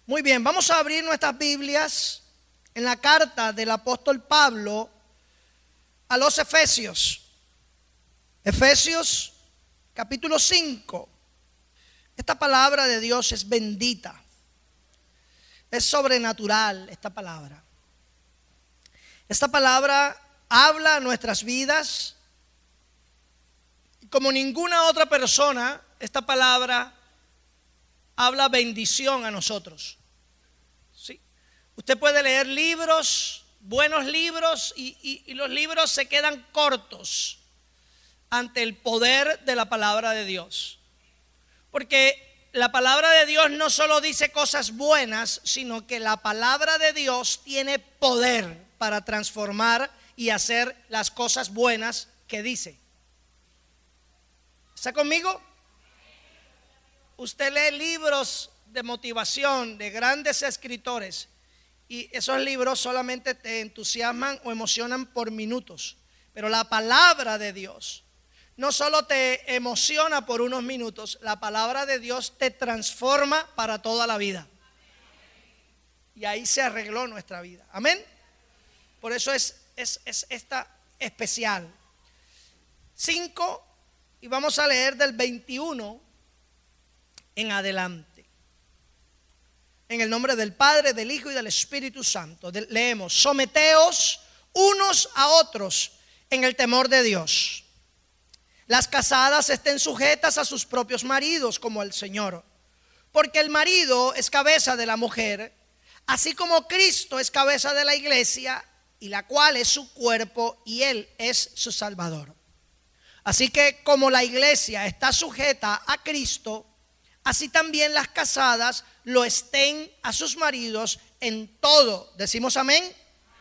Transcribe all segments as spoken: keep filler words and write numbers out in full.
Muy bien, vamos a abrir nuestras Biblias en la carta del apóstol Pablo a los Efesios. Efesios capítulo cinco. Esta palabra de Dios es bendita. Es sobrenatural esta palabra. Esta palabra habla a nuestras vidas. Como ninguna otra persona, esta palabra habla bendición a nosotros. ¿Sí? Usted puede leer libros, buenos libros, y, y, y los libros se quedan cortos ante el poder de la palabra de Dios. Porque la palabra de Dios no solo dice cosas buenas, sino que la palabra de Dios tiene poder para transformar y hacer las cosas buenas que dice. ¿Está conmigo? Usted lee libros de motivación de grandes escritores y esos libros solamente te entusiasman o emocionan por minutos. Pero la palabra de Dios no solo te emociona por unos minutos, la palabra de Dios te transforma para toda la vida. Y ahí se arregló nuestra vida. Amén. Por eso es, es, es esta especial. Cinco, y vamos a leer del veintiuno en adelante. En el nombre del Padre, del Hijo y del Espíritu Santo. De, leemos: someteos unos a otros en el temor de Dios. Las casadas estén sujetas a sus propios maridos como al Señor, porque el marido es cabeza de la mujer, así como Cristo es cabeza de la iglesia, y la cual es su cuerpo, y Él es su Salvador. Así que como la iglesia está sujeta a Cristo, así también las casadas lo estén a sus maridos en todo. ¿Decimos amén? Amén.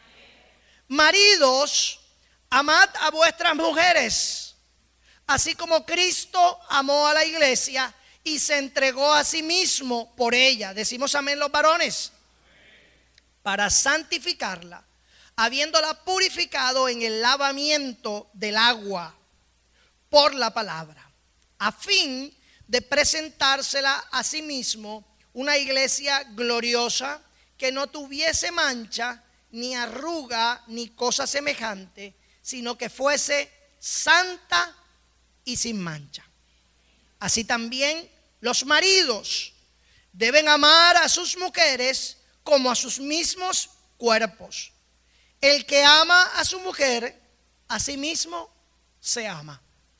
Maridos, amad a vuestras mujeres, así como Cristo amó a la iglesia y se entregó a sí mismo por ella. ¿Decimos amén los varones? Para santificarla, habiéndola purificado en el lavamiento del agua por la palabra, a fin de presentársela a sí mismo una iglesia gloriosa, que no tuviese mancha, ni arruga, ni cosa semejante, sino que fuese santa y sin mancha. Así también los maridos deben amar a sus mujeres como a sus mismos cuerpos. El que ama a su mujer, a sí mismo se ama.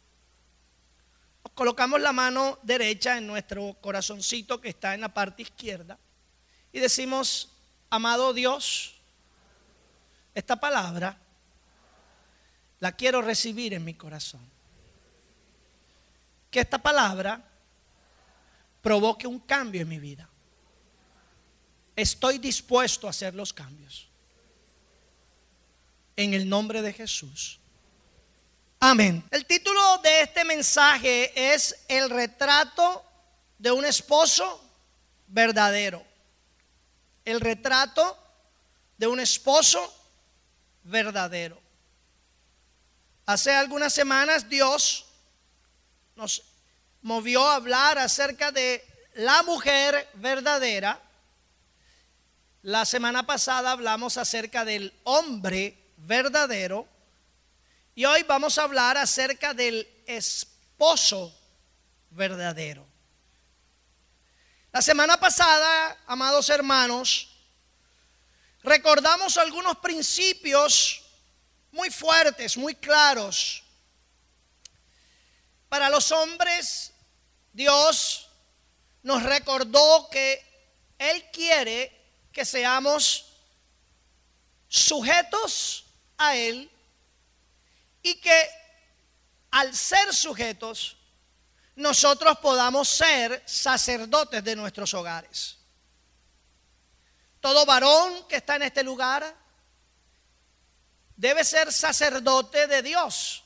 Colocamos la mano derecha en nuestro corazoncito que está en la parte izquierda y decimos: amado Dios, esta palabra la quiero recibir en mi corazón. Que esta palabra provoque un cambio en mi vida. Estoy dispuesto a hacer los cambios. En el nombre de Jesús. Amén. El título de este mensaje es el retrato de un esposo verdadero. El retrato de un esposo verdadero. Hace algunas semanas Dios nos movió a hablar acerca de la mujer verdadera. La semana pasada hablamos acerca del hombre verdadero. Y hoy vamos a hablar acerca del esposo verdadero. La semana pasada, amados hermanos, recordamos algunos principios muy fuertes, muy claros. Para los hombres, Dios nos recordó que Él quiere que seamos sujetos a Él. Y que al ser sujetos, nosotros podamos ser sacerdotes de nuestros hogares. Todo varón que está en este lugar debe ser sacerdote de Dios.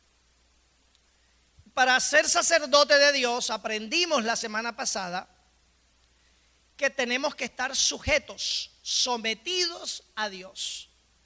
Para ser sacerdote de Dios, aprendimos la semana pasada que tenemos que estar sujetos, sometidos a Dios.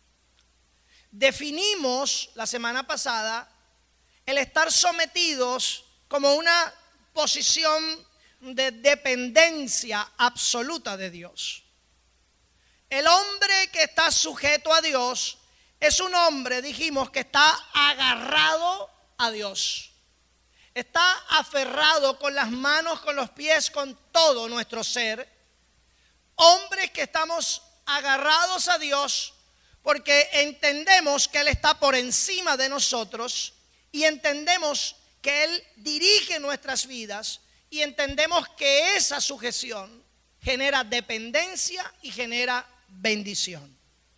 Definimos la semana pasada el estar sometidos como una posición de dependencia absoluta de Dios. El hombre que está sujeto a Dios es un hombre, dijimos, que está agarrado a Dios. Está aferrado con las manos, con los pies, con todo nuestro ser. Hombres que estamos agarrados a Dios porque entendemos que Él está por encima de nosotros y entendemos que Él dirige nuestras vidas y entendemos que esa sujeción genera dependencia y genera bendición.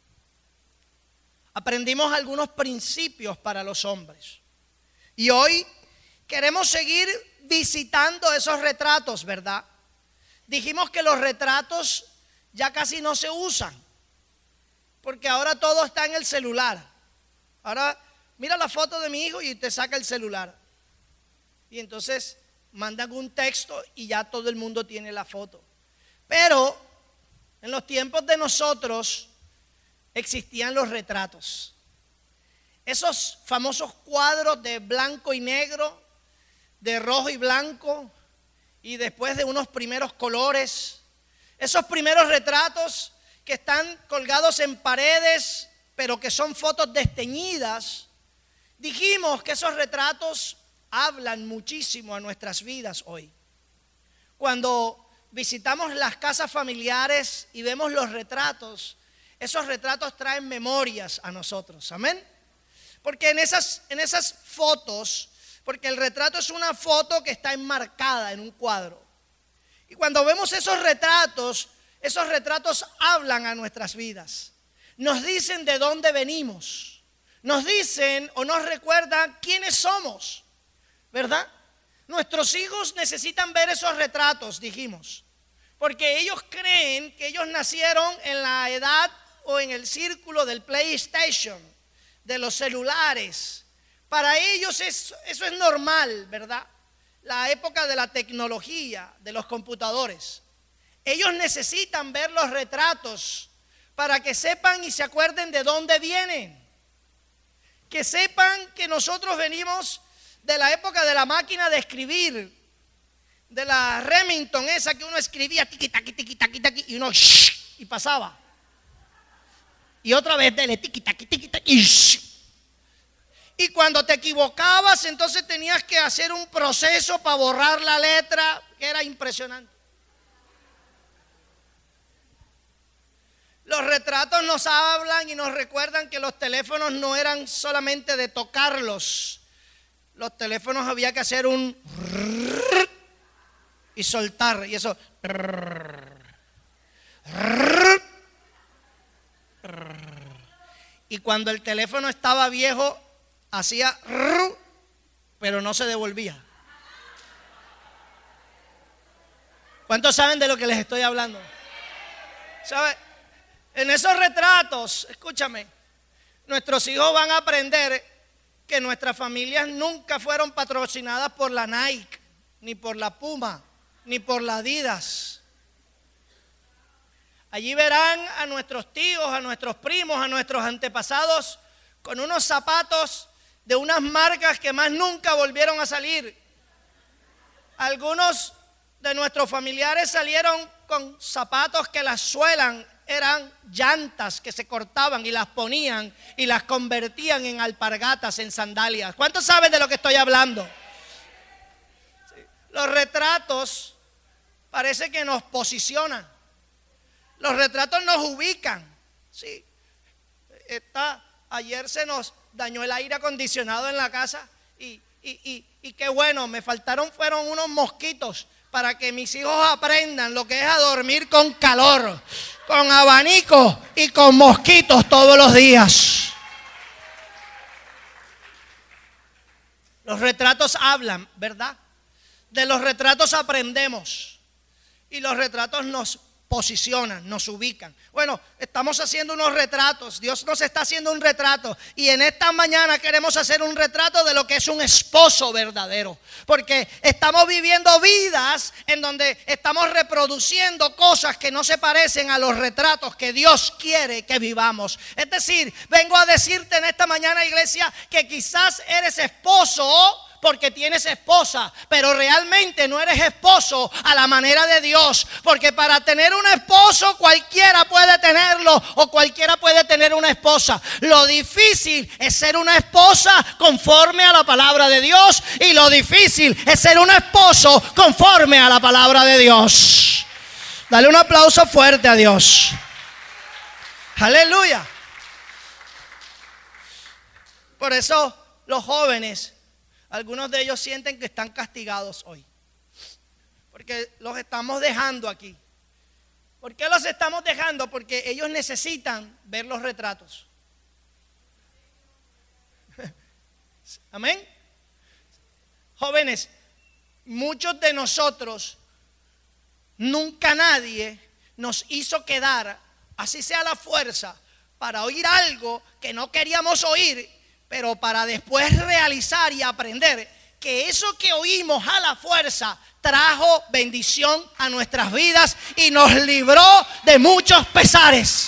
Aprendimos algunos principios para los hombres y hoy queremos seguir visitando esos retratos, ¿verdad? Dijimos que los retratos ya casi no se usan porque ahora todo está en el celular. Ahora mira la foto de mi hijo y te saca el celular y entonces mandan un texto y ya todo el mundo tiene la foto. Pero en los tiempos de nosotros existían los retratos. Esos famosos cuadros de blanco y negro, de rojo y blanco, y después de unos primeros colores. Esos primeros retratos que están colgados en paredes, pero que son fotos desteñidas. Dijimos que esos retratos hablan muchísimo a nuestras vidas hoy. Cuando visitamos las casas familiares y vemos los retratos, esos retratos traen memorias a nosotros, amén. Porque en esas, en esas fotos, porque el retrato es una foto que está enmarcada en un cuadro. Y cuando vemos esos retratos, esos retratos hablan a nuestras vidas. Nos dicen de dónde venimos. Nos dicen o nos recuerdan quiénes somos, ¿verdad? Nuestros hijos necesitan ver esos retratos, dijimos, porque ellos creen que ellos nacieron en la edad o en el círculo del PlayStation, de los celulares. Para ellos es, eso es normal, ¿verdad? La época de la tecnología, de los computadores. Ellos necesitan ver los retratos para que sepan y se acuerden de dónde vienen. Que sepan que nosotros venimos de la época de la máquina de escribir, de la Remington esa que uno escribía tiqui, taqui, tiqui, taqui, taqui, y uno shh, y pasaba. Y otra vez dele tiqui, taqui, tiqui, taqui, y shh. Y cuando te equivocabas, entonces tenías que hacer un proceso para borrar la letra, que era impresionante. Los retratos nos hablan y nos recuerdan que los teléfonos no eran solamente de tocarlos. Los teléfonos había que hacer un y soltar, y eso. Y cuando el teléfono estaba viejo, hacía, pero no se devolvía. ¿Cuántos saben de lo que les estoy hablando? ¿Sabe? En esos retratos, escúchame, nuestros hijos van a aprender que nuestras familias nunca fueron patrocinadas por la Nike, ni por la Puma, ni por la Adidas. Allí verán a nuestros tíos, a nuestros primos, a nuestros antepasados con unos zapatos de unas marcas que más nunca volvieron a salir. Algunos de nuestros familiares salieron con zapatos que las suelan eran llantas que se cortaban y las ponían y las convertían en alpargatas, en sandalias. ¿Cuántos saben de lo que estoy hablando? Sí. Los retratos parece que nos posicionan. Los retratos nos ubican. Sí. Está, ayer se nos dañó el aire acondicionado en la casa y, y, y, y qué bueno, me faltaron fueron unos mosquitos para que mis hijos aprendan lo que es a dormir con calor, con abanico y con mosquitos todos los días. Los retratos hablan, ¿verdad? De los retratos aprendemos y los retratos nos posicionan, nos ubican. Bueno, estamos haciendo unos retratos, Dios nos está haciendo un retrato y en esta mañana queremos hacer un retrato de lo que es un esposo verdadero, porque estamos viviendo vidas en donde estamos reproduciendo cosas que no se parecen a los retratos que Dios quiere que vivamos. Es decir, vengo a decirte en esta mañana, iglesia, que quizás eres esposo, porque tienes esposa, pero realmente no eres esposo a la manera de Dios, porque para tener un esposo cualquiera puede tenerlo o cualquiera puede tener una esposa. Lo difícil es ser una esposa conforme a la palabra de Dios y lo difícil es ser un esposo conforme a la palabra de Dios. Dale un aplauso fuerte a Dios. Aleluya. Por eso los jóvenes, algunos de ellos sienten que están castigados hoy, porque los estamos dejando aquí. ¿Por qué los estamos dejando? Porque ellos necesitan ver los retratos. Amén. Jóvenes, muchos de nosotros, nunca nadie nos hizo quedar, así sea la fuerza, para oír algo que no queríamos oír, pero para después realizar y aprender que eso que oímos a la fuerza trajo bendición a nuestras vidas y nos libró de muchos pesares.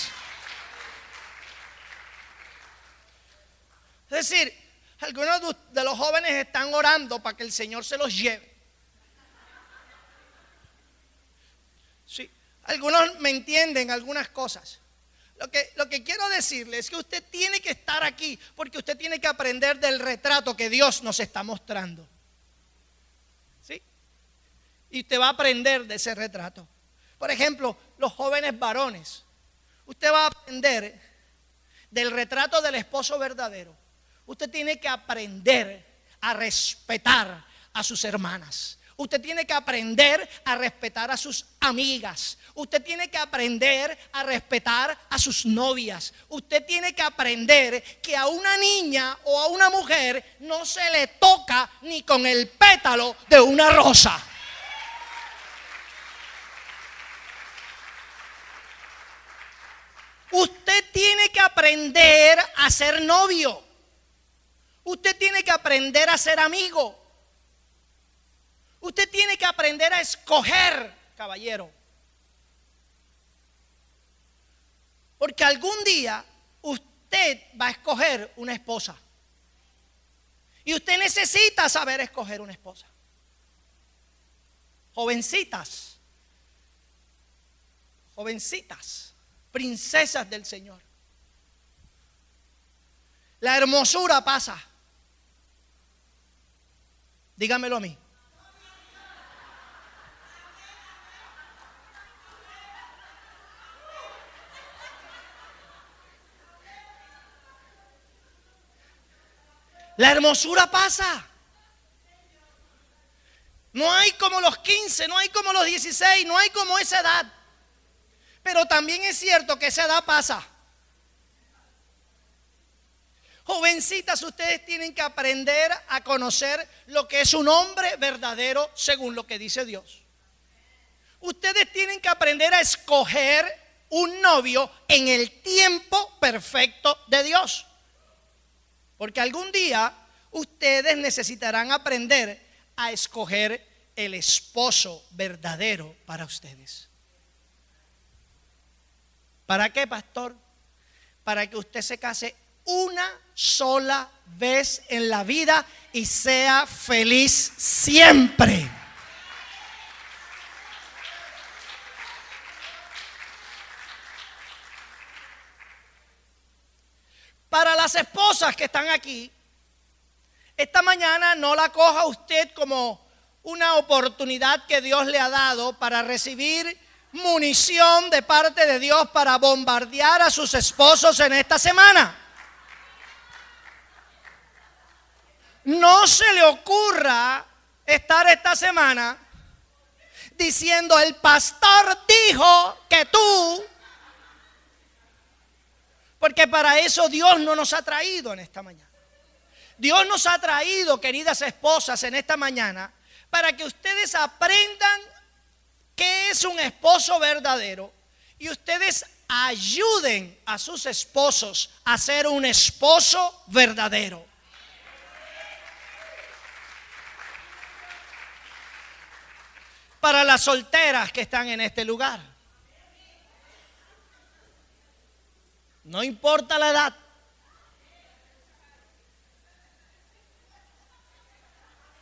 Es decir, algunos de los jóvenes están orando para que el Señor se los lleve. Sí, algunos me entienden algunas cosas. Lo que, lo que quiero decirles es que usted tiene que estar aquí porque usted tiene que aprender del retrato que Dios nos está mostrando. ¿Sí? Y usted va a aprender de ese retrato. Por ejemplo, los jóvenes varones. Usted va a aprender del retrato del esposo verdadero. Usted tiene que aprender a respetar a sus hermanas. Usted tiene que aprender a respetar a sus amigas. Usted tiene que aprender a respetar a sus novias. Usted tiene que aprender que a una niña o a una mujer no se le toca ni con el pétalo de una rosa. Usted tiene que aprender a ser novio. Usted tiene que aprender a ser amigo. Usted tiene que aprender a escoger, caballero. Porque algún día usted va a escoger una esposa. Y usted necesita saber escoger una esposa. Jovencitas, jovencitas, princesas del Señor. La hermosura pasa. Dígamelo a mí. La hermosura pasa. No hay como los quince, no hay como los dieciséis, no hay como esa edad. Pero también es cierto que esa edad pasa. Jovencitas, ustedes tienen que aprender a conocer lo que es un hombre verdadero según lo que dice Dios. Ustedes tienen que aprender a escoger un novio en el tiempo perfecto de Dios. Porque algún día ustedes necesitarán aprender a escoger el esposo verdadero para ustedes. ¿Para qué, pastor? Para que usted se case una sola vez en la vida y sea feliz siempre. Para las esposas que están aquí, esta mañana no la coja usted como una oportunidad que Dios le ha dado para recibir munición de parte de Dios para bombardear a sus esposos en esta semana. No se le ocurra estar esta semana diciendo: el pastor dijo que tú. Porque para eso Dios no nos ha traído en esta mañana. Dios nos ha traído, queridas esposas, en esta mañana para que ustedes aprendan qué es un esposo verdadero y ustedes ayuden a sus esposos a ser un esposo verdadero. Para las solteras que están en este lugar, no importa la edad.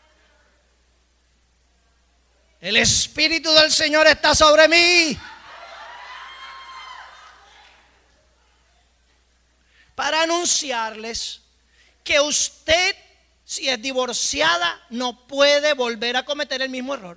El Espíritu del Señor está sobre mí. Para anunciarles que usted, si es divorciada, no puede volver a cometer el mismo error.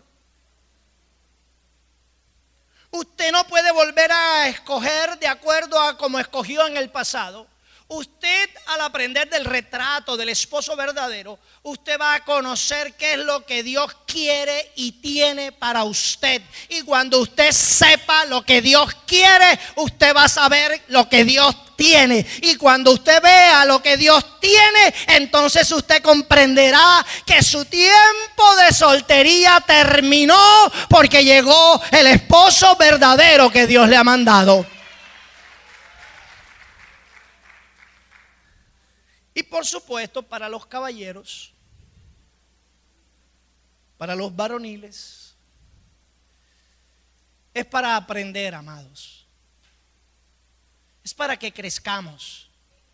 Usted no puede volver a escoger de acuerdo a como escogió en el pasado. Usted, al aprender del retrato del esposo verdadero, usted va a conocer qué es lo que Dios quiere y tiene para usted. Y cuando usted sepa lo que Dios quiere, usted va a saber lo que Dios tiene. Y cuando usted vea lo que Dios tiene, entonces usted comprenderá que su tiempo de soltería terminó porque llegó el esposo verdadero que Dios le ha mandado. Y por supuesto, para los caballeros, para los varoniles, es para aprender, amados. Es para que crezcamos.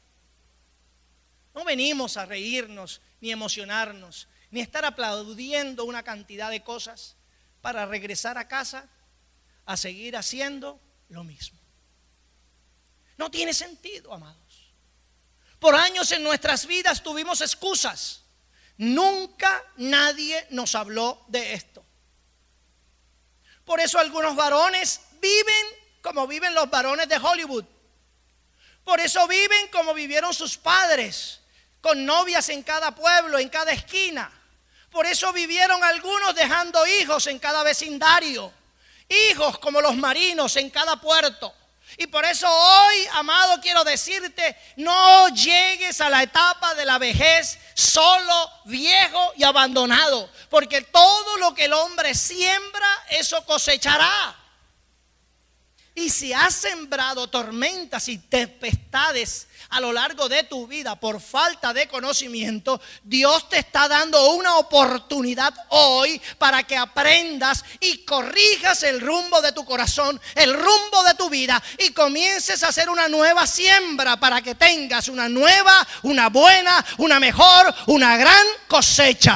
No venimos a reírnos, ni emocionarnos, ni estar aplaudiendo una cantidad de cosas para regresar a casa a seguir haciendo lo mismo. No tiene sentido, amados. Por años en nuestras vidas tuvimos excusas. Nunca nadie nos habló de esto. Por eso algunos varones viven como viven los varones de Hollywood. Por eso viven como vivieron sus padres, con novias en cada pueblo, en cada esquina. Por eso vivieron algunos dejando hijos en cada vecindario, hijos como los marinos en cada puerto. Y por eso hoy, amado, quiero decirte, no llegues a la etapa de la vejez solo, viejo y abandonado, porque todo lo que el hombre siembra, eso cosechará. Y si has sembrado tormentas y tempestades a lo largo de tu vida por falta de conocimiento, Dios te está dando una oportunidad hoy para que aprendas y corrijas el rumbo de tu corazón, el rumbo de tu vida, y comiences a hacer una nueva siembra para que tengas una nueva, una buena, una mejor, una gran cosecha.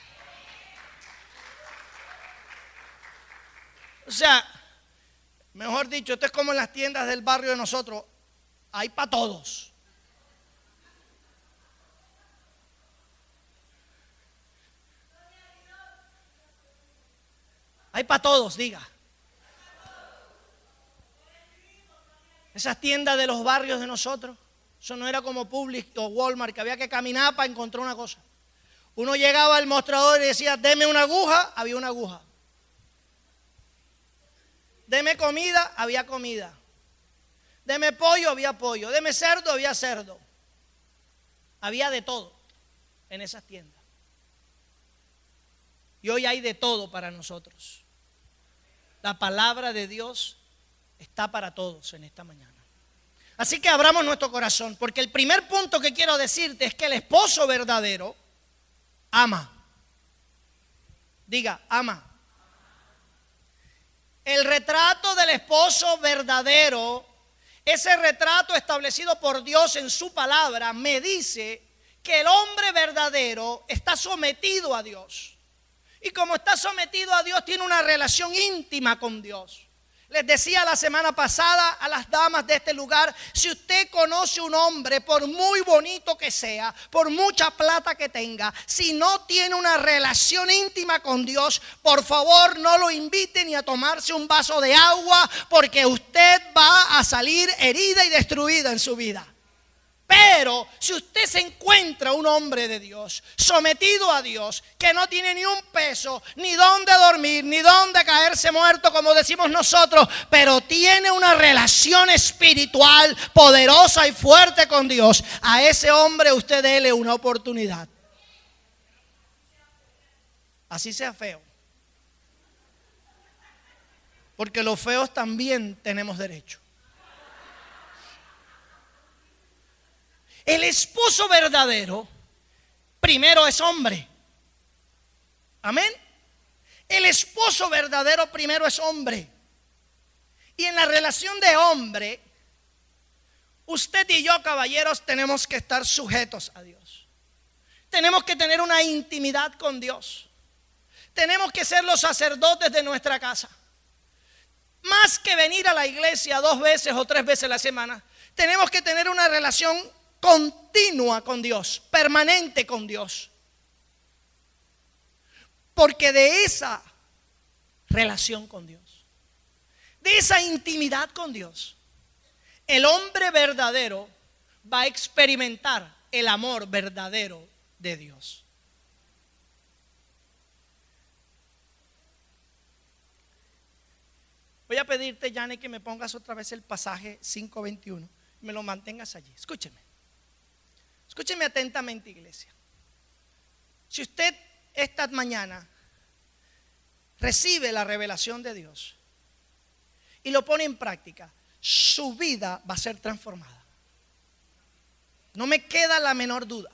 O sea, mejor dicho, esto es como en las tiendas del barrio de nosotros. Hay para todos. Hay para todos, diga. Esas tiendas de los barrios de nosotros, eso no era como Publix o Walmart, que había que caminar para encontrar una cosa. Uno llegaba al mostrador y decía, deme una aguja, había una aguja. Deme comida, había comida. Deme pollo, había pollo. Deme cerdo, había cerdo. Había de todo en esas tiendas. Y hoy hay de todo para nosotros. La palabra de Dios está para todos en esta mañana. Así que abramos nuestro corazón, porque el primer punto que quiero decirte es que el esposo verdadero ama. Diga, ama. El retrato del esposo verdadero, ese retrato establecido por Dios en su palabra, me dice que el hombre verdadero está sometido a Dios. Y como está sometido a Dios, tiene una relación íntima con Dios. Les decía la semana pasada a las damas de este lugar, si usted conoce un hombre, por muy bonito que sea, por mucha plata que tenga, si no tiene una relación íntima con Dios, por favor no lo invite ni a tomarse un vaso de agua, porque usted va a salir herida y destruida en su vida. Pero si usted se encuentra un hombre de Dios, sometido a Dios, que no tiene ni un peso, ni dónde dormir, ni dónde caerse muerto, como decimos nosotros, pero tiene una relación espiritual poderosa y fuerte con Dios, a ese hombre usted déle una oportunidad. Así sea feo. Porque los feos también tenemos derecho. El esposo verdadero primero es hombre. Amén. El esposo verdadero primero es hombre. Y en la relación de hombre, usted y yo, caballeros, tenemos que estar sujetos a Dios. Tenemos que tener una intimidad con Dios. Tenemos que ser los sacerdotes de nuestra casa. Más que venir a la iglesia dos veces o tres veces a la semana, tenemos que tener una relación continua con Dios, permanente con Dios. Porque de esa relación con Dios, de esa intimidad con Dios, el hombre verdadero va a experimentar el amor verdadero de Dios. Voy a pedirte, Yane, que me pongas otra vez el pasaje cinco veintiuno y me lo mantengas allí. Escúcheme. Escúcheme atentamente, iglesia. Si usted esta mañana recibe la revelación de Dios y lo pone en práctica, su vida va a ser transformada. No me queda la menor duda.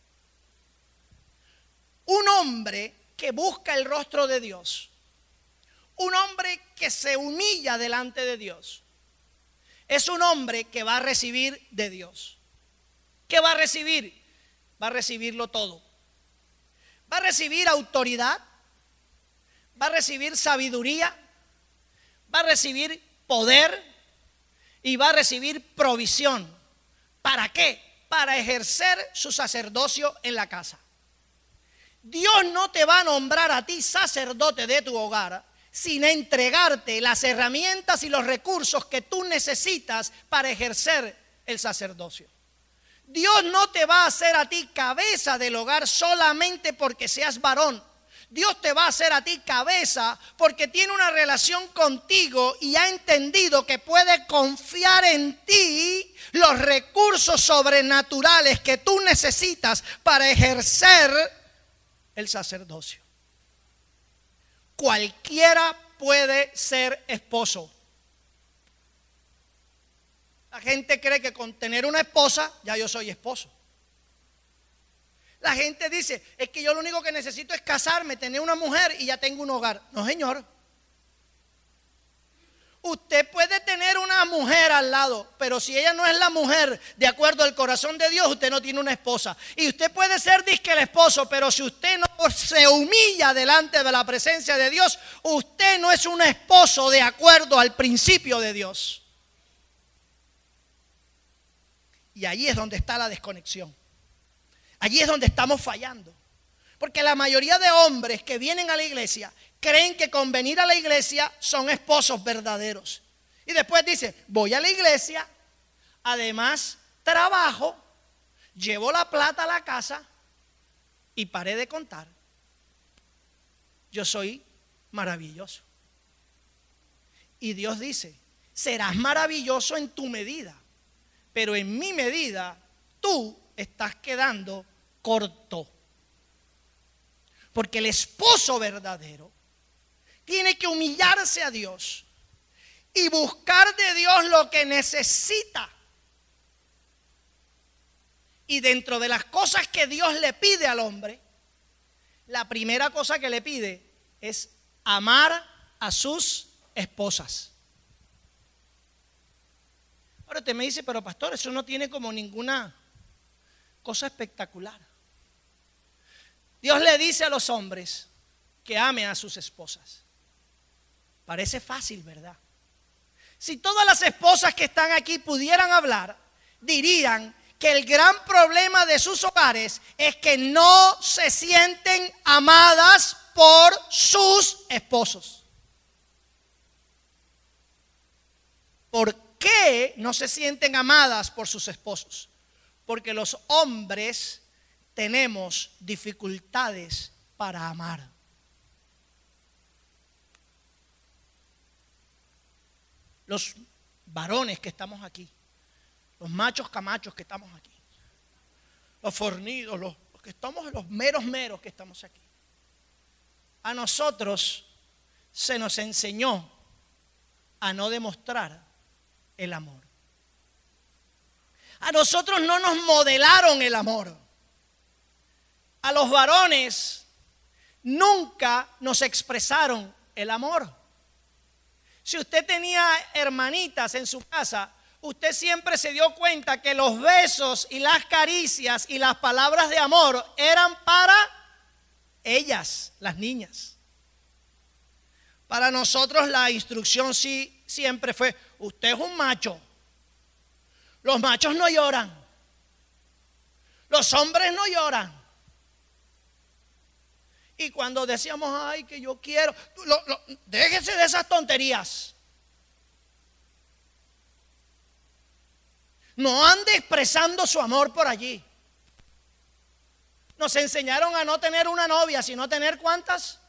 Un hombre que busca el rostro de Dios, un hombre que se humilla delante de Dios, es un hombre que va a recibir de Dios. ¿Qué va a recibir? Va a recibirlo todo. Va a recibir autoridad, va a recibir sabiduría, va a recibir poder y va a recibir provisión. ¿Para qué? Para ejercer su sacerdocio en la casa. Dios no te va a nombrar a ti sacerdote de tu hogar sin entregarte las herramientas y los recursos que tú necesitas para ejercer el sacerdocio. Dios no te va a hacer a ti cabeza del hogar solamente porque seas varón. Dios te va a hacer a ti cabeza porque tiene una relación contigo y ha entendido que puede confiar en ti los recursos sobrenaturales que tú necesitas para ejercer el sacerdocio. Cualquiera puede ser esposo. La gente cree que con tener una esposa ya yo soy esposo. La gente dice, es que yo lo único que necesito es casarme, tener una mujer y ya tengo un hogar. No, señor. Usted puede tener una mujer al lado, pero si ella no es la mujer de acuerdo al corazón de Dios, usted no tiene una esposa. Y usted puede ser disque el esposo, pero si usted no se humilla delante de la presencia de Dios, usted no es un esposo de acuerdo al principio de Dios. Y allí es donde está la desconexión. Allí es donde estamos fallando. Porque la mayoría de hombres que vienen a la iglesia creen que con venir a la iglesia son esposos verdaderos. Y después dice, voy a la iglesia, además trabajo, llevo la plata a la casa y paré de contar. Yo soy maravilloso. Y Dios dice, serás maravilloso en tu medida, pero en mi medida tú estás quedando corto. Porque el esposo verdadero tiene que humillarse a Dios y buscar de Dios lo que necesita. Y dentro de las cosas que Dios le pide al hombre, la primera cosa que le pide es amar a sus esposas. Ahora usted me dice, pero pastor, eso no tiene como ninguna cosa espectacular. Dios le dice a los hombres que amen a sus esposas. Parece fácil, ¿verdad? Si todas las esposas que están aquí pudieran hablar, dirían que el gran problema de sus hogares es que no se sienten amadas por sus esposos. ¿Por qué no se sienten amadas por sus esposos? Porque los hombres tenemos dificultades para amar. Los varones que estamos aquí, los machos camachos que estamos aquí, los fornidos, los, los que estamos, los meros meros que estamos aquí. A nosotros se nos enseñó a no demostrar el amor. A nosotros no nos modelaron el amor. A los varones nunca nos expresaron el amor. Si usted tenía hermanitas en su casa, usted siempre se dio cuenta que los besos y las caricias y las palabras de amor eran para ellas, las niñas. Para nosotros la instrucción sí siempre fue, usted es un macho. Los machos no lloran. Los hombres no lloran. Y cuando decíamos, ay, que yo quiero, lo, lo, déjese de esas tonterías. No ande expresando su amor por allí. Nos enseñaron a no tener una novia, sino tener ¿cuántas?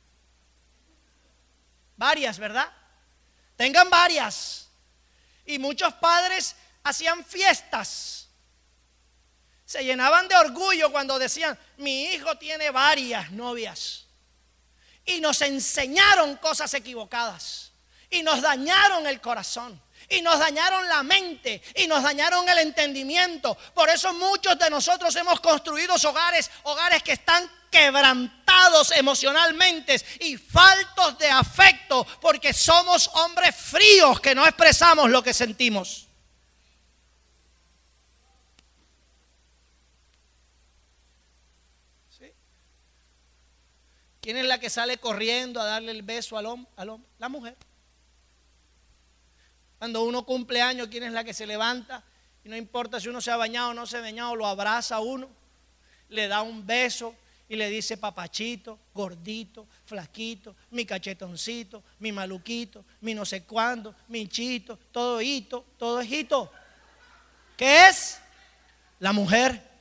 Varias, ¿verdad? Tengan varias. Y muchos padres hacían fiestas. Se llenaban de orgullo cuando decían, mi hijo tiene varias novias. Y nos enseñaron cosas equivocadas. Y nos dañaron el corazón. Y nos dañaron la mente. Y nos dañaron el entendimiento. Por eso muchos de nosotros hemos construido hogares, hogares que están quebrantados emocionalmente y faltos de afecto. Porque somos hombres fríos que no expresamos lo que sentimos. ¿Quién es la que sale corriendo a darle el beso al hombre? Al hombre? La mujer. Cuando uno cumple años, ¿quién es la que se levanta? Y no importa si uno se ha bañado o no se ha bañado, lo abraza a uno, le da un beso y le dice papachito, gordito, flaquito, mi cachetoncito, mi maluquito, mi no sé cuándo, mi chito, todo hito, todo es hito. ¿Qué es? La mujer.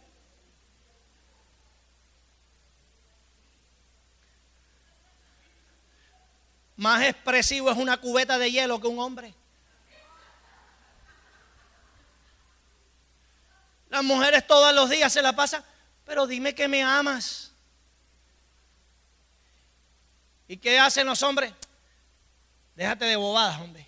Más expresivo es una cubeta de hielo que un hombre. Las mujeres todos los días se la pasan, pero dime que me amas. ¿Y qué hacen los hombres? Déjate de bobadas, hombre.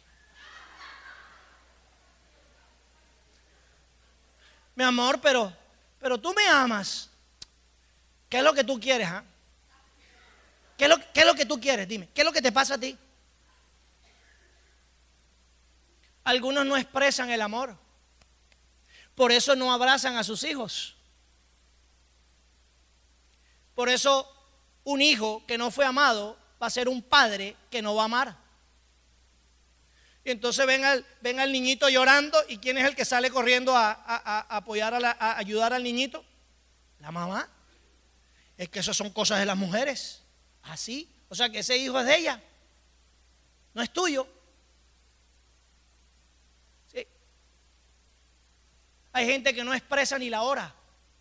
Mi amor, pero, pero tú me amas. ¿Qué es lo que tú quieres, ah? ¿Qué es, lo, ¿Qué es lo que tú quieres? Dime, ¿qué es lo que te pasa a ti? Algunos no expresan el amor. Por eso no abrazan a sus hijos. Por eso un hijo que no fue amado va a ser un padre que no va a amar. Y entonces ven al, ven al niñito llorando. ¿Y quién es el que sale corriendo a, a, a apoyar, a, la, a ayudar al niñito? La mamá. Es que eso son cosas de las mujeres. Así, o sea que ese hijo es de ella, no es tuyo. ¿Sí? Hay gente que no expresa ni la hora.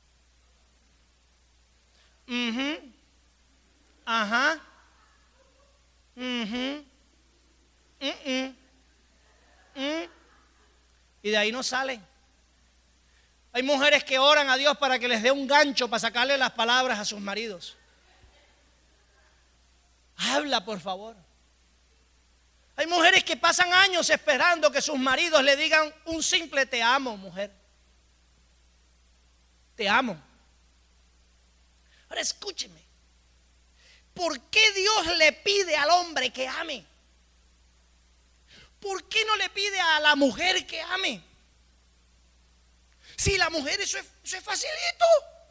Uh-huh. Ajá. Uh-huh. Uh-uh. Uh. Y de ahí no salen. Hay mujeres que oran a Dios para que les dé un gancho para sacarle las palabras a sus maridos. Habla, por favor. Hay mujeres que pasan años esperando que sus maridos le digan un simple te amo, mujer. Te amo. Ahora escúcheme. ¿Por qué Dios le pide al hombre que ame? ¿Por qué no le pide a la mujer que ame? Si la mujer eso es, eso es facilito.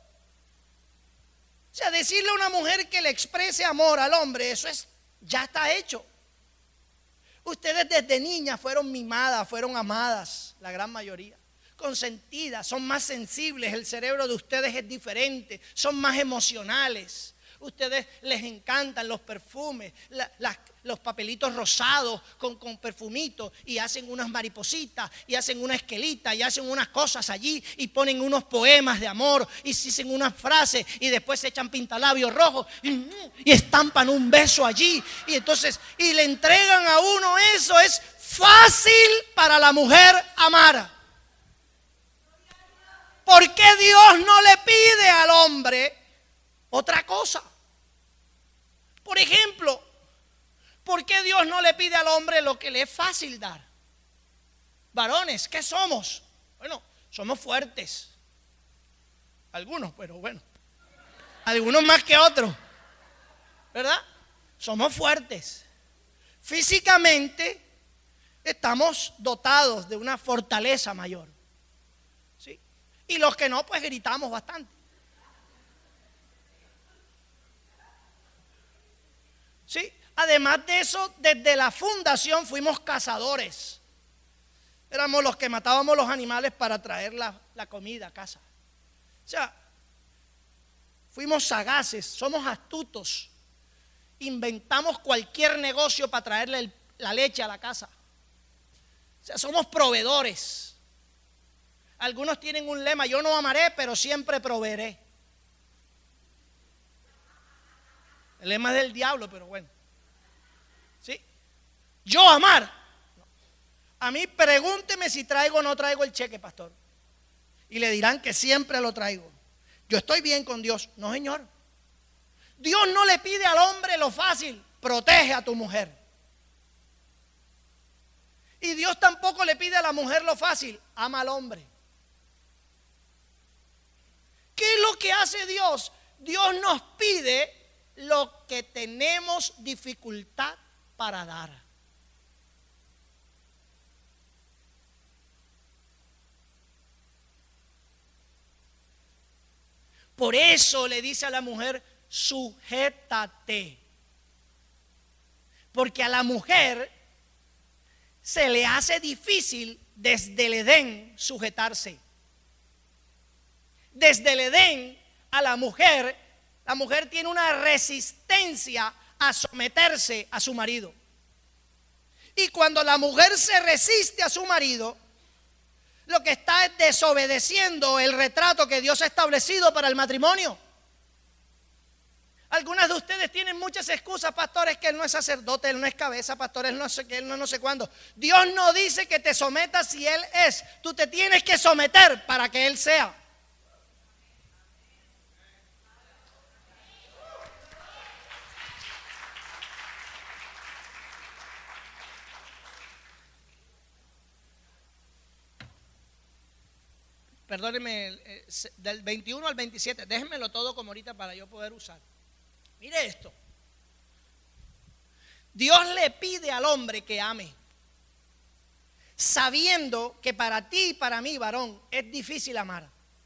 O sea, decirle a una mujer que le exprese amor al hombre, eso es, ya está hecho. Ustedes desde niñas fueron mimadas, fueron amadas, la gran mayoría, consentidas, son más sensibles, el cerebro de ustedes es diferente, son más emocionales. Ustedes les encantan los perfumes, la, la, los papelitos rosados con, con perfumitos y hacen unas maripositas y hacen una esquelita y hacen unas cosas allí y ponen unos poemas de amor y dicen unas frases y después se echan pintalabios rojos y, y estampan un beso allí y entonces y le entregan a uno eso. Es fácil para la mujer amar. ¿Por qué Dios no le pide al hombre otra cosa? Por ejemplo, ¿por qué Dios no le pide al hombre lo que le es fácil dar? Varones, ¿qué somos? Bueno, somos fuertes. Algunos, pero bueno. Algunos más que otros. ¿Verdad? Somos fuertes. Físicamente estamos dotados de una fortaleza mayor. ¿Sí? Y los que no, pues gritamos bastante. Sí, Además de eso, desde la fundación fuimos cazadores. Éramos los que matábamos los animales para traer la, la comida a casa. O sea, fuimos sagaces, somos astutos. Inventamos cualquier negocio para traerle el, la leche a la casa. O sea, somos proveedores. Algunos tienen un lema: yo no amaré, pero siempre proveeré. El lema es del diablo, pero bueno. ¿Sí? Yo amar. A mí pregúnteme si traigo o no traigo el cheque, pastor. Y le dirán que siempre lo traigo. Yo estoy bien con Dios. No, señor. Dios no le pide al hombre lo fácil. Protege a tu mujer. Y Dios tampoco le pide a la mujer lo fácil. Ama al hombre. ¿Qué es lo que hace Dios? Dios nos pide lo que tenemos dificultad para dar. Por eso le dice a la mujer: sujétate. Porque a la mujer se le hace difícil desde el Edén sujetarse. Desde el Edén a la mujer, la mujer tiene una resistencia a someterse a su marido. Y cuando la mujer se resiste a su marido, lo que está es desobedeciendo el retrato que Dios ha establecido para el matrimonio. Algunas de ustedes tienen muchas excusas: pastor, es que él no es sacerdote, él no es cabeza, pastor, él no sé qué, él no, no sé cuándo. Dios no dice que te sometas si él es. Tú te tienes que someter para que él sea. Perdónenme, eh, del veintiuno al veintisiete, déjenmelo todo como ahorita para yo poder usar. Mire esto. Dios le pide al hombre que ame, sabiendo que para ti y para mí, varón, es difícil amar.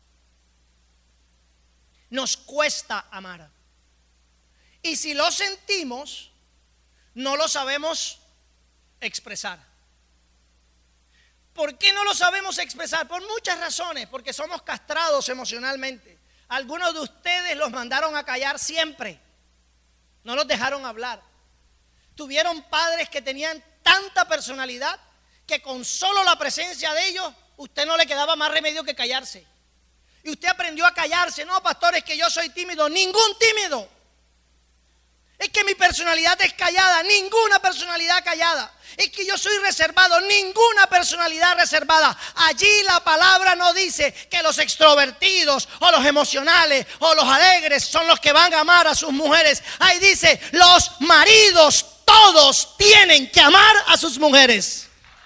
Nos cuesta amar. Y si lo sentimos, no lo sabemos expresar. ¿Por qué no lo sabemos expresar? Por muchas razones. Porque somos castrados emocionalmente. Algunos de ustedes los mandaron a callar siempre. No los dejaron hablar. Tuvieron padres que tenían tanta personalidad que con solo la presencia de ellos, usted no le quedaba más remedio que callarse. Y usted aprendió a callarse. No, pastor, es que yo soy tímido. Ningún tímido. Es que mi personalidad es callada. Ninguna personalidad callada. Es que yo soy reservado. Ninguna personalidad reservada. Allí la palabra no dice que los extrovertidos o los emocionales o los alegres son los que van a amar a sus mujeres. Ahí dice: los maridos todos tienen que amar a sus mujeres.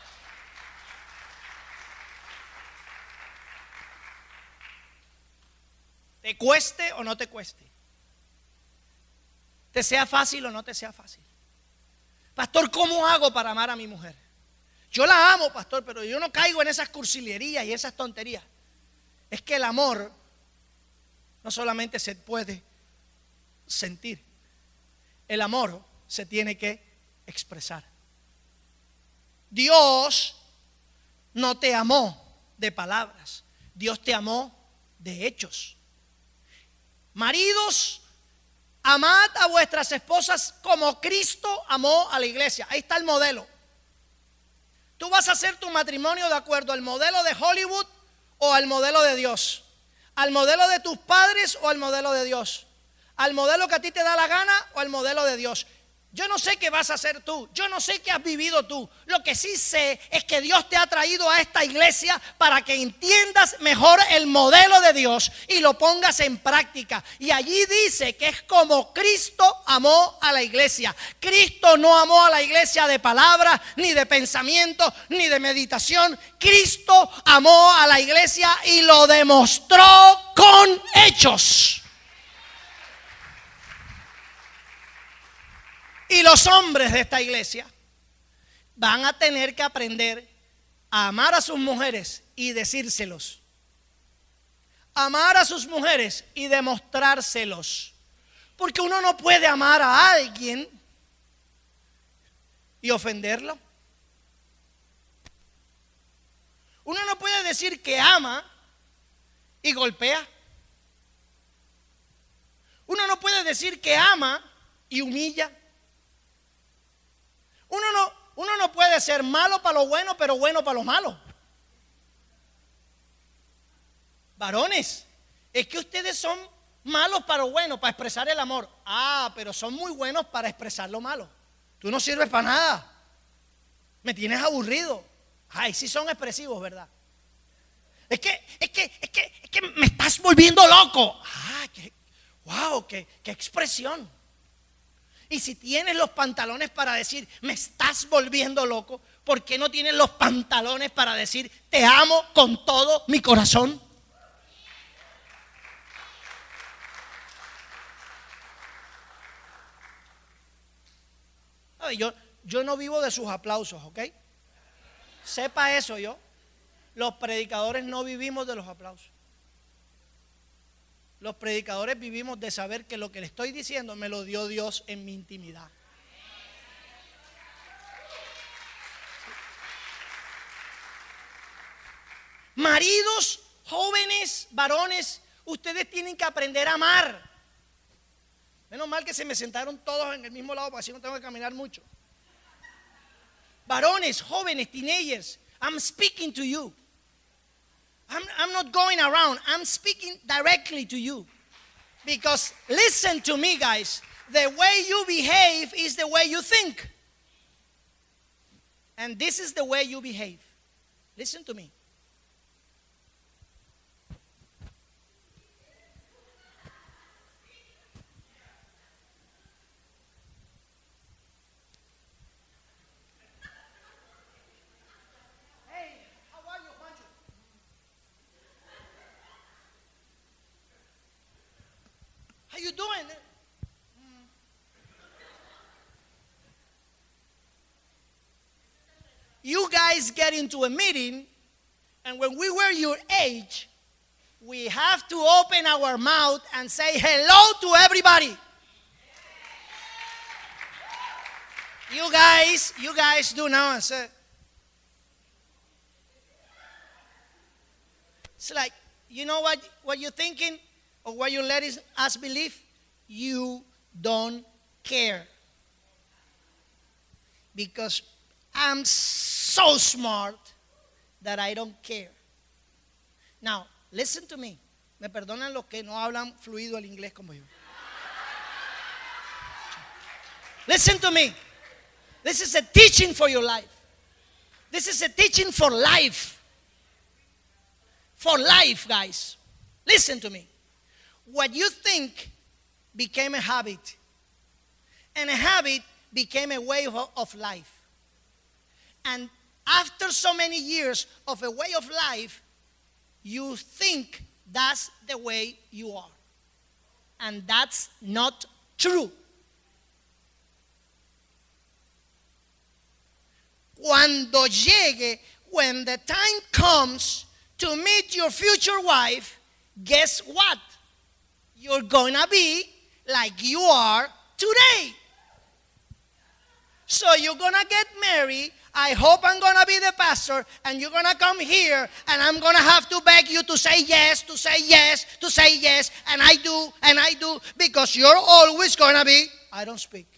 Te cueste o no te cueste. Te sea fácil o no te sea fácil. Pastor, ¿cómo hago para amar a mi mujer? Yo la amo, pastor, pero yo no caigo en esas cursilerías y esas tonterías. Es que el amor no solamente se puede sentir. El amor se tiene que expresar. Dios no te amó de palabras. Dios te amó de hechos. Maridos, amad a vuestras esposas como Cristo amó a la iglesia. Ahí está el modelo. Tú vas a hacer tu matrimonio de acuerdo al modelo de Hollywood o al modelo de Dios. Al modelo de tus padres o al modelo de Dios. Al modelo que a ti te da la gana o al modelo de Dios. Yo no sé qué vas a hacer tú, yo no sé qué has vivido tú. Lo que sí sé es que Dios te ha traído a esta iglesia para que entiendas mejor el modelo de Dios y lo pongas en práctica. Y allí dice que es como Cristo amó a la iglesia. Cristo no amó a la iglesia de palabra, ni de pensamiento, ni de meditación. Cristo amó a la iglesia y lo demostró con hechos. Y los hombres de esta iglesia van a tener que aprender a amar a sus mujeres y decírselos. Amar a sus mujeres y demostrárselos. Porque uno no puede amar a alguien y ofenderlo. Uno no puede decir que ama y golpea. Uno no puede decir que ama y humilla. Uno no, uno no puede ser malo para lo bueno, pero bueno para lo malo. Varones, es que ustedes son malos para lo bueno, para expresar el amor. Ah, pero son muy buenos para expresar lo malo. Tú no sirves para nada. Me tienes aburrido. Ay, sí son expresivos, ¿verdad? Es que, es que, es que, es que me estás volviendo loco. Ah, qué, wow, qué, qué expresión. Y si tienes los pantalones para decir, me estás volviendo loco, ¿por qué no tienes los pantalones para decir, te amo con todo mi corazón? Ay, yo, yo no vivo de sus aplausos, ¿ok? Sepa eso yo. Los predicadores no vivimos de los aplausos. Los predicadores vivimos de saber que lo que le estoy diciendo me lo dio Dios en mi intimidad. Maridos, jóvenes, varones, ustedes tienen que aprender a amar. Menos mal que se me sentaron todos en el mismo lado, porque así no tengo que caminar mucho. Varones, jóvenes, teenagers, I'm speaking to you. I'm, I'm not going around. I'm speaking directly to you. Because listen to me, guys. The way you behave is the way you think. And this is the way you behave. Listen to me. How you doing? Mm. You guys get into a meeting, and when we were your age, we have to open our mouth and say hello to everybody. You guys, you guys do now and say, it's like, you know what, what you're thinking? Or what you let us believe? You don't care. Because I'm so smart that I don't care. Now, listen to me. Me perdonan los que no hablan fluido el inglés como yo. Listen to me. This is a teaching for your life. This is a teaching for life. For life, guys. Listen to me. What you think became a habit, and a habit became a way of, of life. And after so many years of a way of life, you think that's the way you are. And that's not true. Cuando llegue, when the time comes to meet your future wife, guess what? You're gonna be like you are today. So you're gonna get married. I hope I'm gonna be the pastor, and you're gonna come here, and I'm gonna have to beg you to say yes, to say yes, to say yes, and I do, and I do, because you're always gonna be, I don't speak.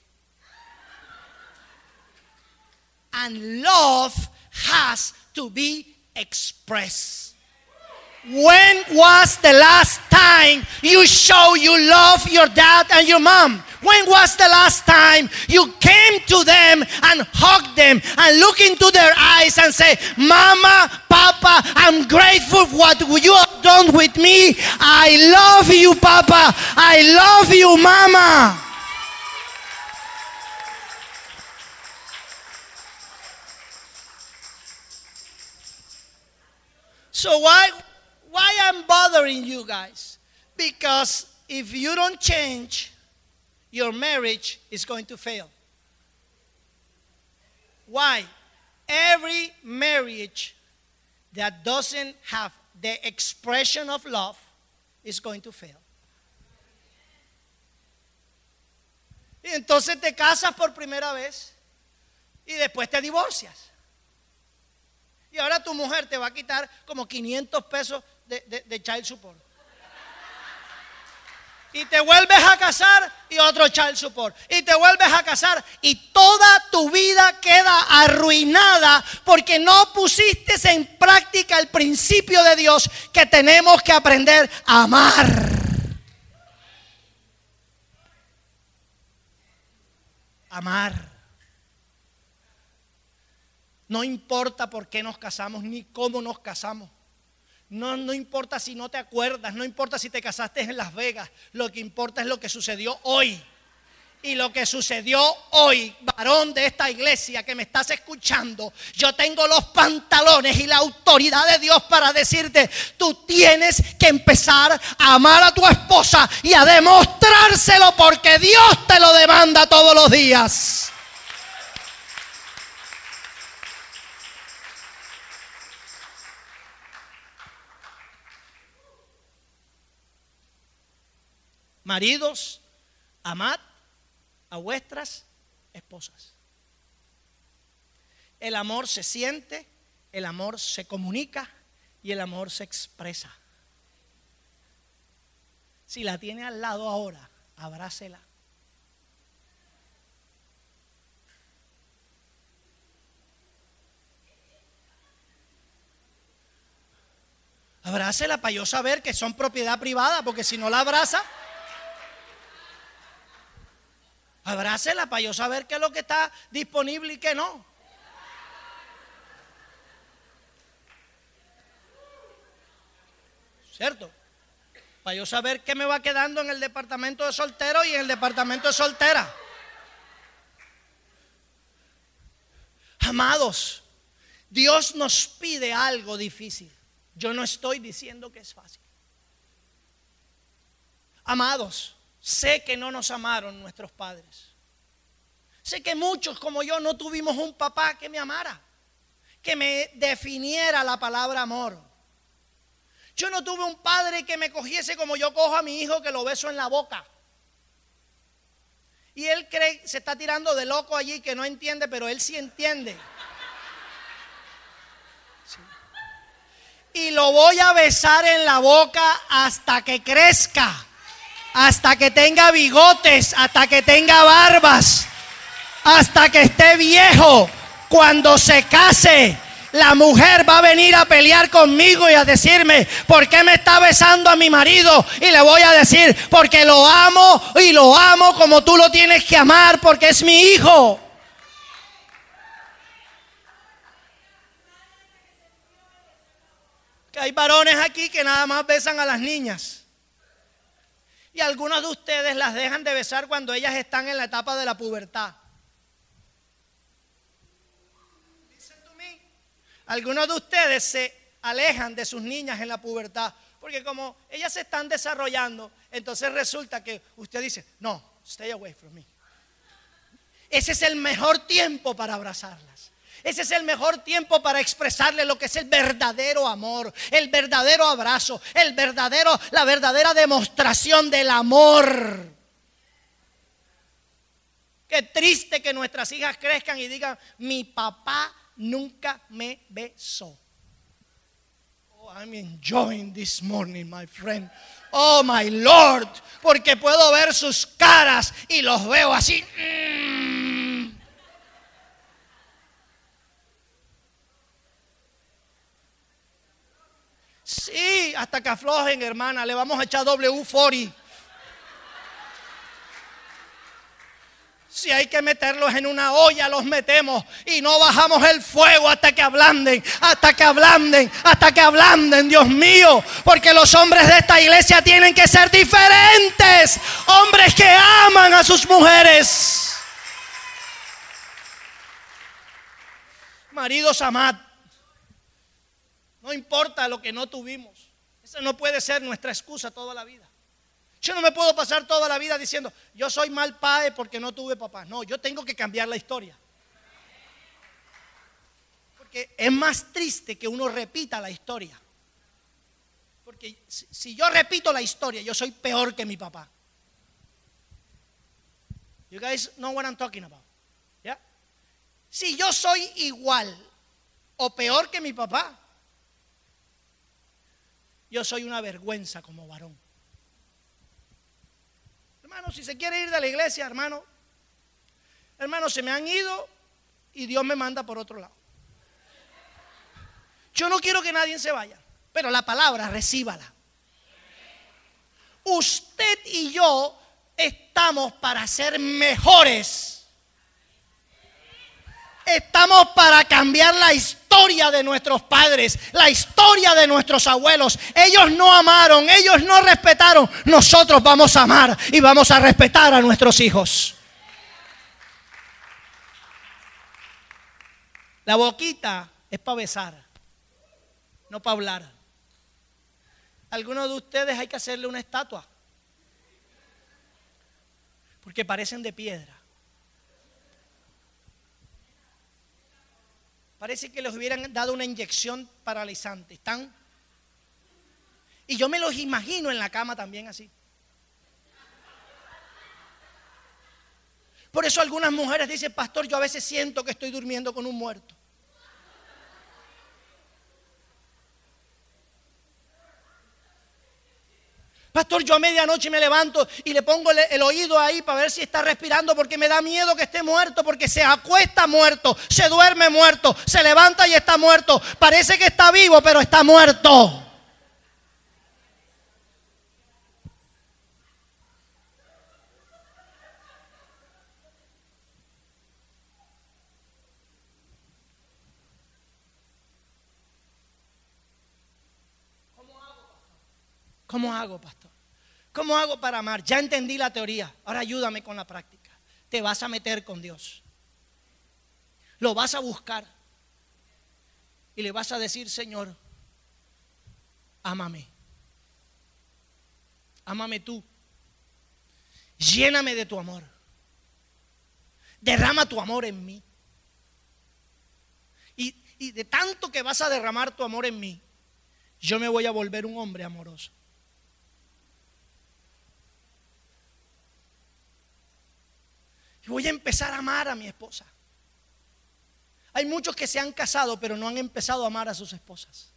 And love has to be expressed. When was the last time you show you love your dad and your mom? When was the last time you came to them and hugged them and look into their eyes and say, Mama, Papa, I'm grateful for what you have done with me. I love you, Papa. I love you, Mama. So why... Why I'm bothering you guys? Because if you don't change, your marriage is going to fail. Why? Every marriage that doesn't have the expression of love is going to fail. Y entonces te casas por primera vez y después te divorcias. Y ahora tu mujer te va a quitar como quinientos pesos de, de, de child support. Y te vuelves a casar y otro child support. Y te vuelves a casar y toda tu vida queda arruinada porque no pusiste en práctica el principio de Dios que tenemos que aprender a amar. Amar. No importa por qué nos casamos ni cómo nos casamos. No, no importa si no te acuerdas, no importa si te casaste en Las Vegas. Lo que importa es lo que sucedió hoy. Y lo que sucedió hoy, varón de esta iglesia que me estás escuchando, yo tengo los pantalones y la autoridad de Dios para decirte: tú tienes que empezar a amar a tu esposa y a demostrárselo, porque Dios te lo demanda todos los días. Maridos, amad a vuestras esposas. El amor se siente, el amor se comunica y el amor se expresa. Si la tiene al lado ahora, abrácela. Abrácela para yo saber que son propiedad privada, porque si no la abraza, abrácela para yo saber qué es lo que está disponible y qué no. ¿Cierto? Para yo saber qué me va quedando en el departamento de soltero y en el departamento de soltera. Amados, Dios nos pide algo difícil. Yo no estoy diciendo que es fácil. Amados, sé que no nos amaron nuestros padres. Sé que muchos como yo no tuvimos un papá que me amara, que me definiera la palabra amor. Yo no tuve un padre que me cogiese como yo cojo a mi hijo, que lo beso en la boca. Y él cree, se está tirando de loco allí, que no entiende, pero él sí entiende. Sí. Y lo voy a besar en la boca hasta que crezca, hasta que tenga bigotes, hasta que tenga barbas, hasta que esté viejo. Cuando se case, la mujer va a venir a pelear conmigo y a decirme: ¿por qué me está besando a mi marido? Y le voy a decir: porque lo amo y lo amo como tú lo tienes que amar, porque es mi hijo. Que hay varones aquí que nada más besan a las niñas. Y algunos de ustedes las dejan de besar cuando ellas están en la etapa de la pubertad. Algunos de ustedes se alejan de sus niñas en la pubertad, porque como ellas se están desarrollando, entonces resulta que usted dice: no, stay away from me. Ese es el mejor tiempo para abrazarlas. Ese es el mejor tiempo para expresarle lo que es el verdadero amor, el verdadero abrazo, el verdadero, la verdadera demostración del amor. Qué triste que nuestras hijas crezcan y digan: mi papá nunca me besó. Oh, I'm enjoying this morning, my friend. Oh, my Lord, porque puedo ver sus caras y los veo así. Mm. Sí, hasta que aflojen, hermana. Le vamos a echar W cuarenta. Si hay que meterlos en una olla, los metemos y no bajamos el fuego hasta que ablanden, hasta que ablanden, hasta que ablanden, Dios mío. Porque los hombres de esta iglesia tienen que ser diferentes. Hombres que aman a sus mujeres. Maridos, amad. No importa lo que no tuvimos. Esa no puede ser nuestra excusa toda la vida. Yo no me puedo pasar toda la vida diciendo: yo soy mal padre porque no tuve papá. No, yo tengo que cambiar la historia. Porque es más triste que uno repita la historia. Porque si, si yo repito la historia, yo soy peor que mi papá. You guys know what I'm talking about? ¿Ya? Si yo soy igual o peor que mi papá, yo soy una vergüenza como varón. Hermano, si se quiere ir de la iglesia, hermano, hermano, se me han ido y Dios me manda por otro lado. Yo no quiero que nadie se vaya, pero la palabra recíbala. Usted y yo estamos para ser mejores. Estamos para cambiar la historia de nuestros padres, la historia de nuestros abuelos. Ellos no amaron, ellos no respetaron. Nosotros vamos a amar y vamos a respetar a nuestros hijos. La boquita es para besar, no para hablar. Algunos de ustedes hay que hacerle una estatua, porque parecen de piedra. Parece que les hubieran dado una inyección paralizante. Están. Y yo me los imagino en la cama también así. Por eso algunas mujeres dicen: pastor, yo a veces siento que estoy durmiendo con un muerto. Pastor, yo a medianoche me levanto y le pongo el, el oído ahí para ver si está respirando, porque me da miedo que esté muerto, porque se acuesta muerto, se duerme muerto, se levanta y está muerto. Parece que está vivo, pero está muerto. ¿Cómo hago, pastor? ¿Cómo hago para amar? Ya entendí la teoría, ahora ayúdame con la práctica. Te vas a meter con Dios. Lo vas a buscar y le vas a decir: Señor, ámame. Ámame tú. Lléname de tu amor. Derrama tu amor en mí. Y, y de tanto que vas a derramar tu amor en mí, yo me voy a volver un hombre amoroso. Voy a empezar a amar a mi esposa. Hay muchos que se han casado, pero no han empezado a amar a sus esposas.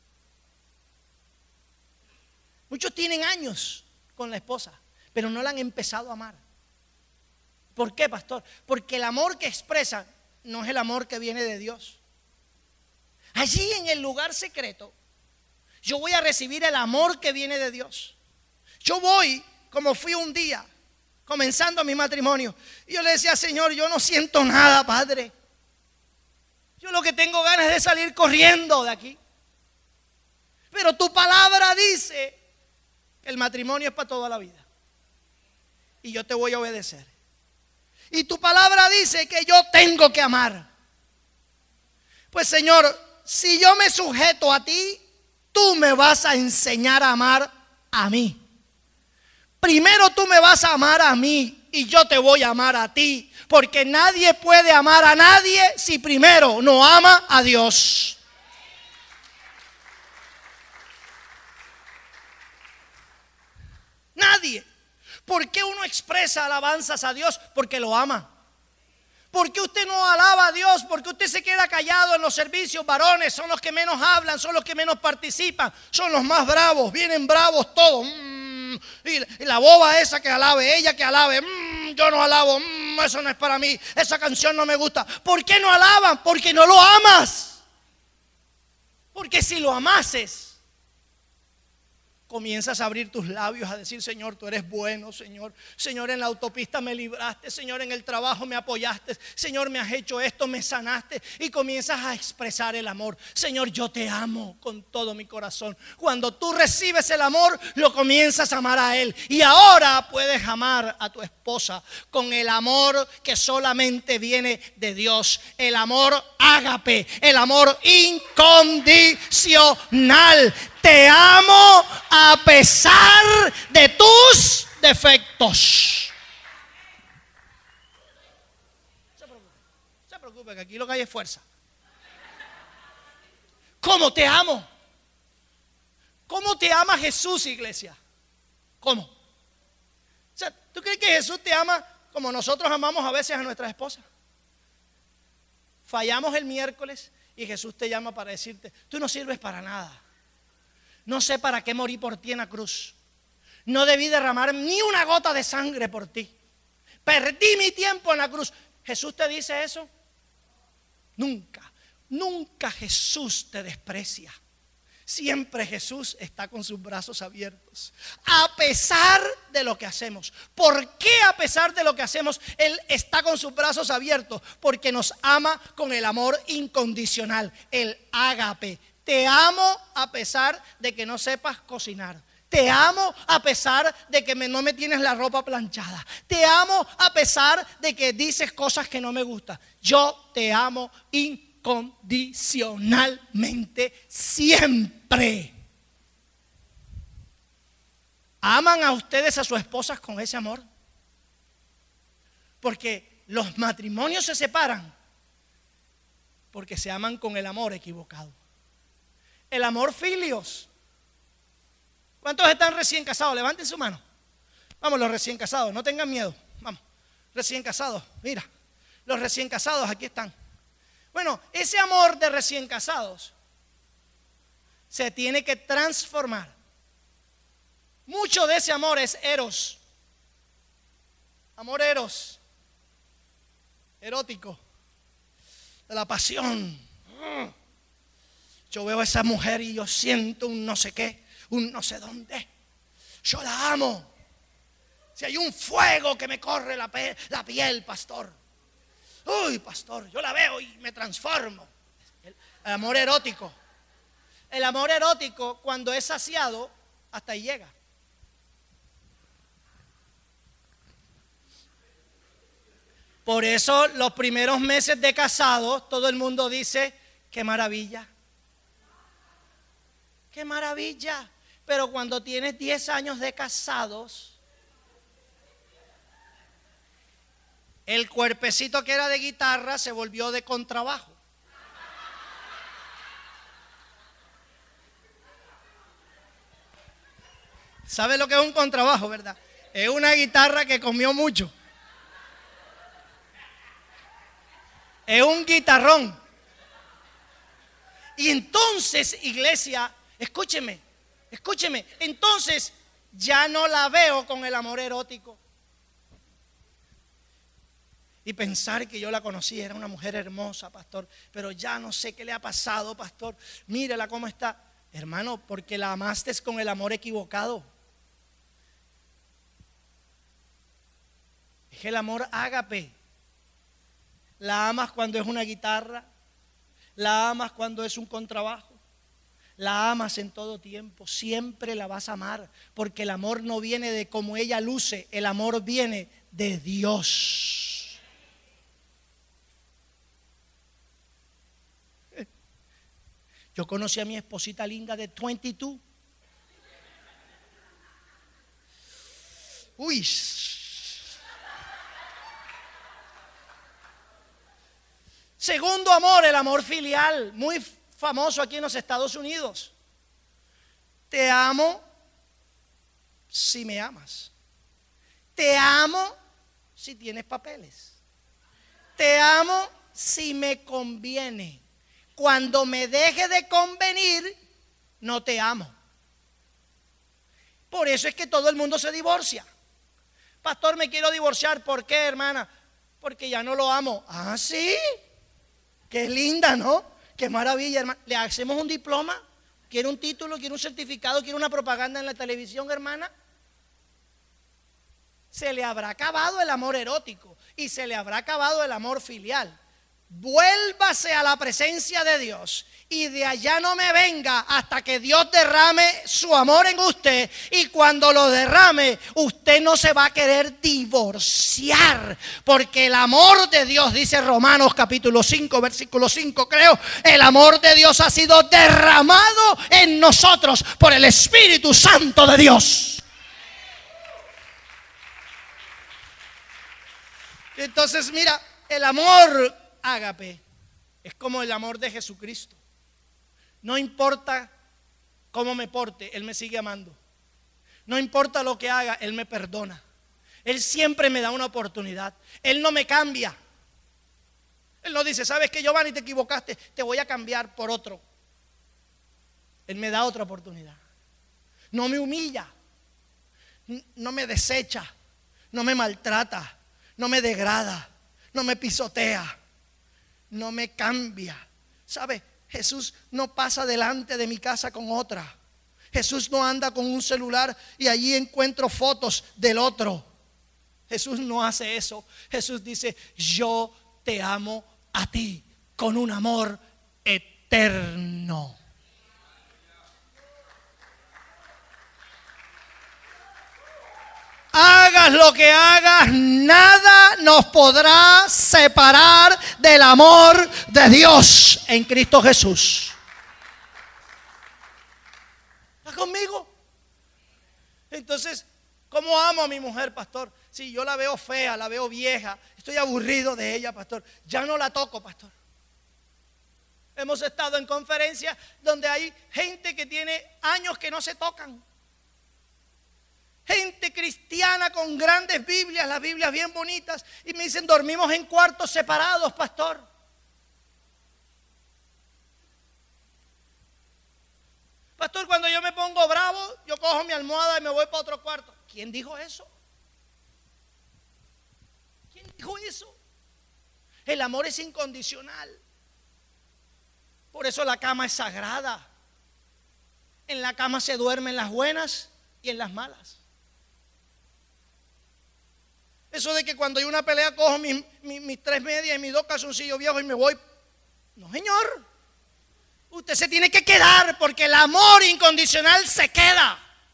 Muchos tienen años con la esposa, pero no la han empezado a amar. ¿Por qué, pastor? Porque el amor que expresan no es el amor que viene de Dios. Allí en el lugar secreto, yo voy a recibir el amor que viene de Dios. Yo voy como fui un día, comenzando mi matrimonio, y yo le decía: Señor, yo no siento nada, Padre. Yo lo que tengo ganas es de salir corriendo de aquí. Pero tu palabra dice que el matrimonio es para toda la vida. Y yo te voy a obedecer. Y tu palabra dice que yo tengo que amar. Pues, Señor, si yo me sujeto a ti, tú me vas a enseñar a amar a mí. Primero tú me vas a amar a mí y yo te voy a amar a ti, porque nadie puede amar a nadie si primero no ama a Dios. Nadie. ¿Por qué uno expresa alabanzas a Dios? Porque lo ama. ¿Por qué usted no alaba a Dios? Porque usted se queda callado en los servicios. Varones son los que menos hablan, son los que menos participan, son los más bravos, vienen bravos todos. Mm. Y la boba esa que alabe, ella que alabe, mmm, yo no alabo, mmm, eso no es para mí, esa canción no me gusta. ¿Por qué no alaban? Porque no lo amas. Porque si lo amases, comienzas a abrir tus labios a decir: Señor, tú eres bueno, Señor. Señor, en la autopista me libraste. Señor, en el trabajo me apoyaste. Señor, me has hecho esto, me sanaste. Y comienzas a expresar el amor. Señor, yo te amo con todo mi corazón. Cuando tú recibes el amor, lo comienzas a amar a Él. Y ahora puedes amar a tu esposa con el amor que solamente viene de Dios. El amor ágape, el amor incondicional. Te amo a pesar de tus defectos. No se preocupe, no se preocupe, que aquí lo que hay es fuerza. ¿Cómo te amo? ¿Cómo te ama Jesús, iglesia? ¿Cómo? O sea, ¿tú crees que Jesús te ama como nosotros amamos a veces a nuestras esposas? Fallamos el miércoles y Jesús te llama para decirte, tú no sirves para nada. No sé para qué morí por ti en la cruz. No debí derramar ni una gota de sangre por ti. Perdí mi tiempo en la cruz. ¿Jesús te dice eso? Nunca, nunca Jesús te desprecia. Siempre Jesús está con sus brazos abiertos, a pesar de lo que hacemos. ¿Por qué a pesar de lo que hacemos Él está con sus brazos abiertos? Porque nos ama con el amor incondicional, el ágape. Te amo a pesar de que no sepas cocinar. Te amo a pesar de que me, no me tienes la ropa planchada. Te amo a pesar de que dices cosas que no me gustan. Yo te amo incondicionalmente. Incondicionalmente siempre. ¿Aman a ustedes a sus esposas con ese amor? Porque los matrimonios se separan porque se aman con el amor equivocado. El amor filios. ¿Cuántos están recién casados? Levanten su mano. Vamos, los recién casados, no tengan miedo. Vamos, recién casados, mira, los recién casados aquí están. Bueno, ese amor de recién casados se tiene que transformar. Mucho de ese amor es eros. Amor eros. Erótico. De la pasión. Yo veo a esa mujer y yo siento un no sé qué, un no sé dónde. Yo la amo. Si hay un fuego que me corre la, pe- la piel, pastor. Uy, pastor, yo la veo y me transformo. El, el amor erótico. El amor erótico, cuando es saciado, hasta ahí llega. Por eso los primeros meses de casados, todo el mundo dice, qué maravilla. Qué maravilla. Pero cuando tienes diez años de casados, el cuerpecito que era de guitarra se volvió de contrabajo. ¿Sabe lo que es un contrabajo, verdad? Es una guitarra que comió mucho. Es un guitarrón. Y entonces, iglesia, escúcheme, escúcheme. Entonces, ya no la veo con el amor erótico. Y pensar que yo la conocí, era una mujer hermosa, pastor, pero ya no sé qué le ha pasado, pastor. Mírela cómo está. Hermano, porque la amaste con el amor equivocado. Es el amor ágape. La amas cuando es una guitarra, la amas cuando es un contrabajo, la amas en todo tiempo, siempre la vas a amar, porque el amor no viene de cómo ella luce, el amor viene de Dios. Yo conocí a mi esposita linda de veintidós. Uy. Segundo amor, el amor filial, muy famoso aquí en los Estados Unidos. Te amo si me amas. Te amo si tienes papeles. Te amo si me conviene. Cuando me deje de convenir, no te amo. Por eso es que todo el mundo se divorcia. Pastor, me quiero divorciar. ¿Por qué, hermana? Porque ya no lo amo. Ah, sí. Qué linda, ¿no? Qué maravilla, hermana. ¿Le hacemos un diploma? ¿Quiere un título? ¿Quiere un certificado? ¿Quiere una propaganda en la televisión, hermana? Se le habrá acabado el amor erótico y se le habrá acabado el amor filial. Vuélvase a la presencia de Dios y de allá no me venga hasta que Dios derrame su amor en usted, y cuando lo derrame usted no se va a querer divorciar, porque el amor de Dios, dice Romanos capítulo cinco versículo cinco, creo, el amor de Dios ha sido derramado en nosotros por el Espíritu Santo de Dios. Entonces mira, el amor ágape es como el amor de Jesucristo. No importa cómo me porte, Él me sigue amando. No importa lo que haga, Él me perdona. Él siempre me da una oportunidad. Él no me cambia. Él no dice, sabes que Giovanni, te equivocaste, te voy a cambiar por otro. Él me da otra oportunidad. No me humilla, no me desecha, no me maltrata, no me degrada, no me pisotea, no me cambia. ¿Sabe? Jesús no pasa delante de mi casa con otra. Jesús no anda con un celular y allí encuentro fotos del otro. Jesús no hace eso. Jesús dice, yo te amo a ti con un amor eterno. Hagas lo que hagas, nada nos podrá separar del amor de Dios en Cristo Jesús. ¿Estás conmigo? Entonces, ¿cómo amo a mi mujer, pastor? Si yo la veo fea, la veo vieja, estoy aburrido de ella, pastor, ya no la toco, pastor. Hemos estado en conferencias donde hay gente que tiene años que no se tocan. Gente cristiana con grandes Biblias, las Biblias bien bonitas, y me dicen, dormimos en cuartos separados, pastor. Pastor, cuando yo me pongo bravo, yo cojo mi almohada y me voy para otro cuarto. ¿Quién dijo eso? ¿Quién dijo eso? El amor es incondicional. Por eso la cama es sagrada. En la cama se duerme en las buenas y en las malas. Eso de que cuando hay una pelea cojo mis, mis, mis tres medias y mis dos calzoncillos viejos y me voy. No, señor. Usted se tiene que quedar porque el amor incondicional se queda.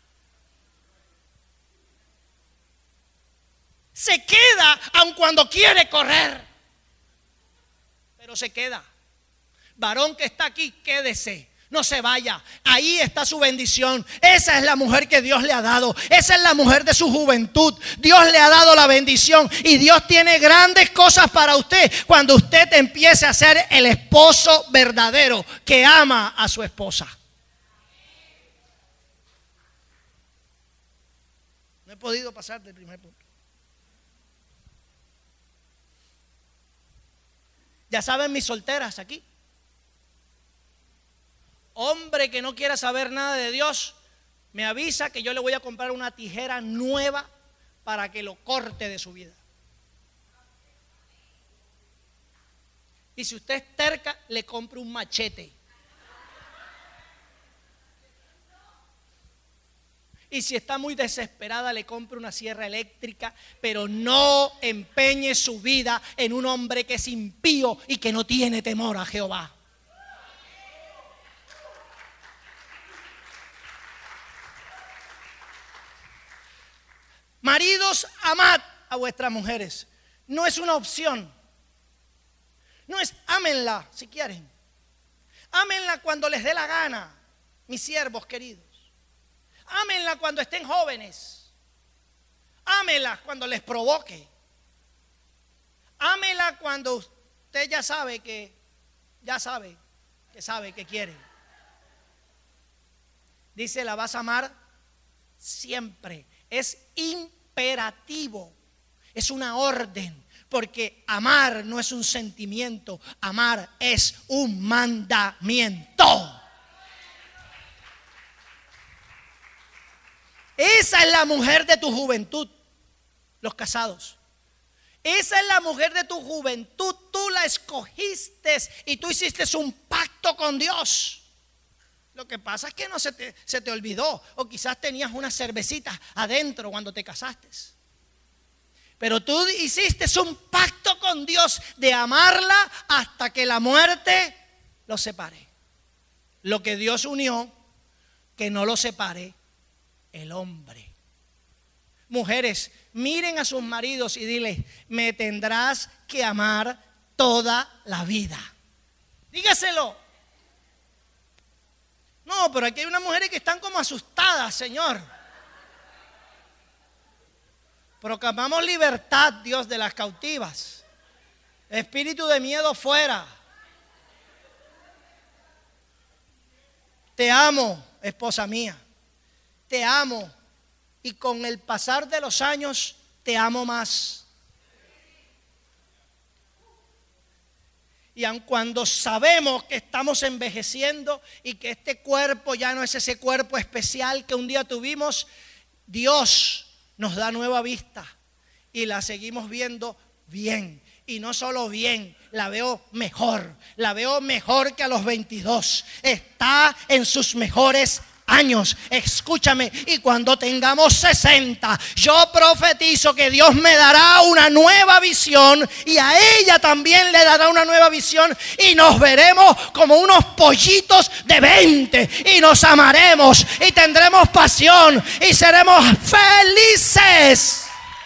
Se queda aun cuando quiere correr. Pero se queda. Varón que está aquí, quédese. No se vaya, ahí está su bendición. Esa es la mujer que Dios le ha dado. Esa es la mujer de su juventud. Dios le ha dado la bendición y Dios tiene grandes cosas para usted cuando usted empiece a ser el esposo verdadero que ama a su esposa. No he podido pasar del primer punto. Ya saben mis solteras aquí. Hombre que no quiera saber nada de Dios, me avisa que yo le voy a comprar una tijera nueva para que lo corte de su vida. Y si usted es terca, le compro un machete. Y si está muy desesperada, le compro una sierra eléctrica, pero no empeñe su vida en un hombre que es impío y que no tiene temor a Jehová. Maridos, amad a vuestras mujeres. No es una opción. No es, ámenla si quieren. Ámenla cuando les dé la gana, mis siervos queridos. Ámenla cuando estén jóvenes. Ámenla cuando les provoque. Ámenla cuando usted ya sabe que, ya sabe, que sabe que quiere. Dice, la vas a amar siempre. Es imperativo, es una orden, porque amar no es un sentimiento, amar es un mandamiento. Esa es la mujer de tu juventud, los casados. Esa es la mujer de tu juventud, tú la escogiste y tú hiciste un pacto con Dios. Lo que pasa es que no se te, se te olvidó, o quizás tenías una cervecita adentro cuando te casaste. Pero tú hiciste un pacto con Dios de amarla hasta que la muerte los separe. Lo que Dios unió, que no lo separe el hombre. Mujeres, miren a sus maridos y diles, me tendrás que amar toda la vida. Dígaselo. No, pero aquí hay unas mujeres que están como asustadas, Señor. Proclamamos libertad, Dios, de las cautivas. Espíritu de miedo fuera. Te amo, esposa mía. Te amo. Y con el pasar de los años, te amo más. Y aun cuando sabemos que estamos envejeciendo y que este cuerpo ya no es ese cuerpo especial que un día tuvimos, Dios nos da nueva vista y la seguimos viendo bien. Y no solo bien, la veo mejor, la veo mejor que a los veintidós. Está en sus mejores años. Escúchame, y cuando tengamos sesenta, yo profetizo que Dios me dará una nueva visión y a ella también le dará una nueva visión y nos veremos como unos pollitos de veinte y nos amaremos y tendremos pasión y seremos felices.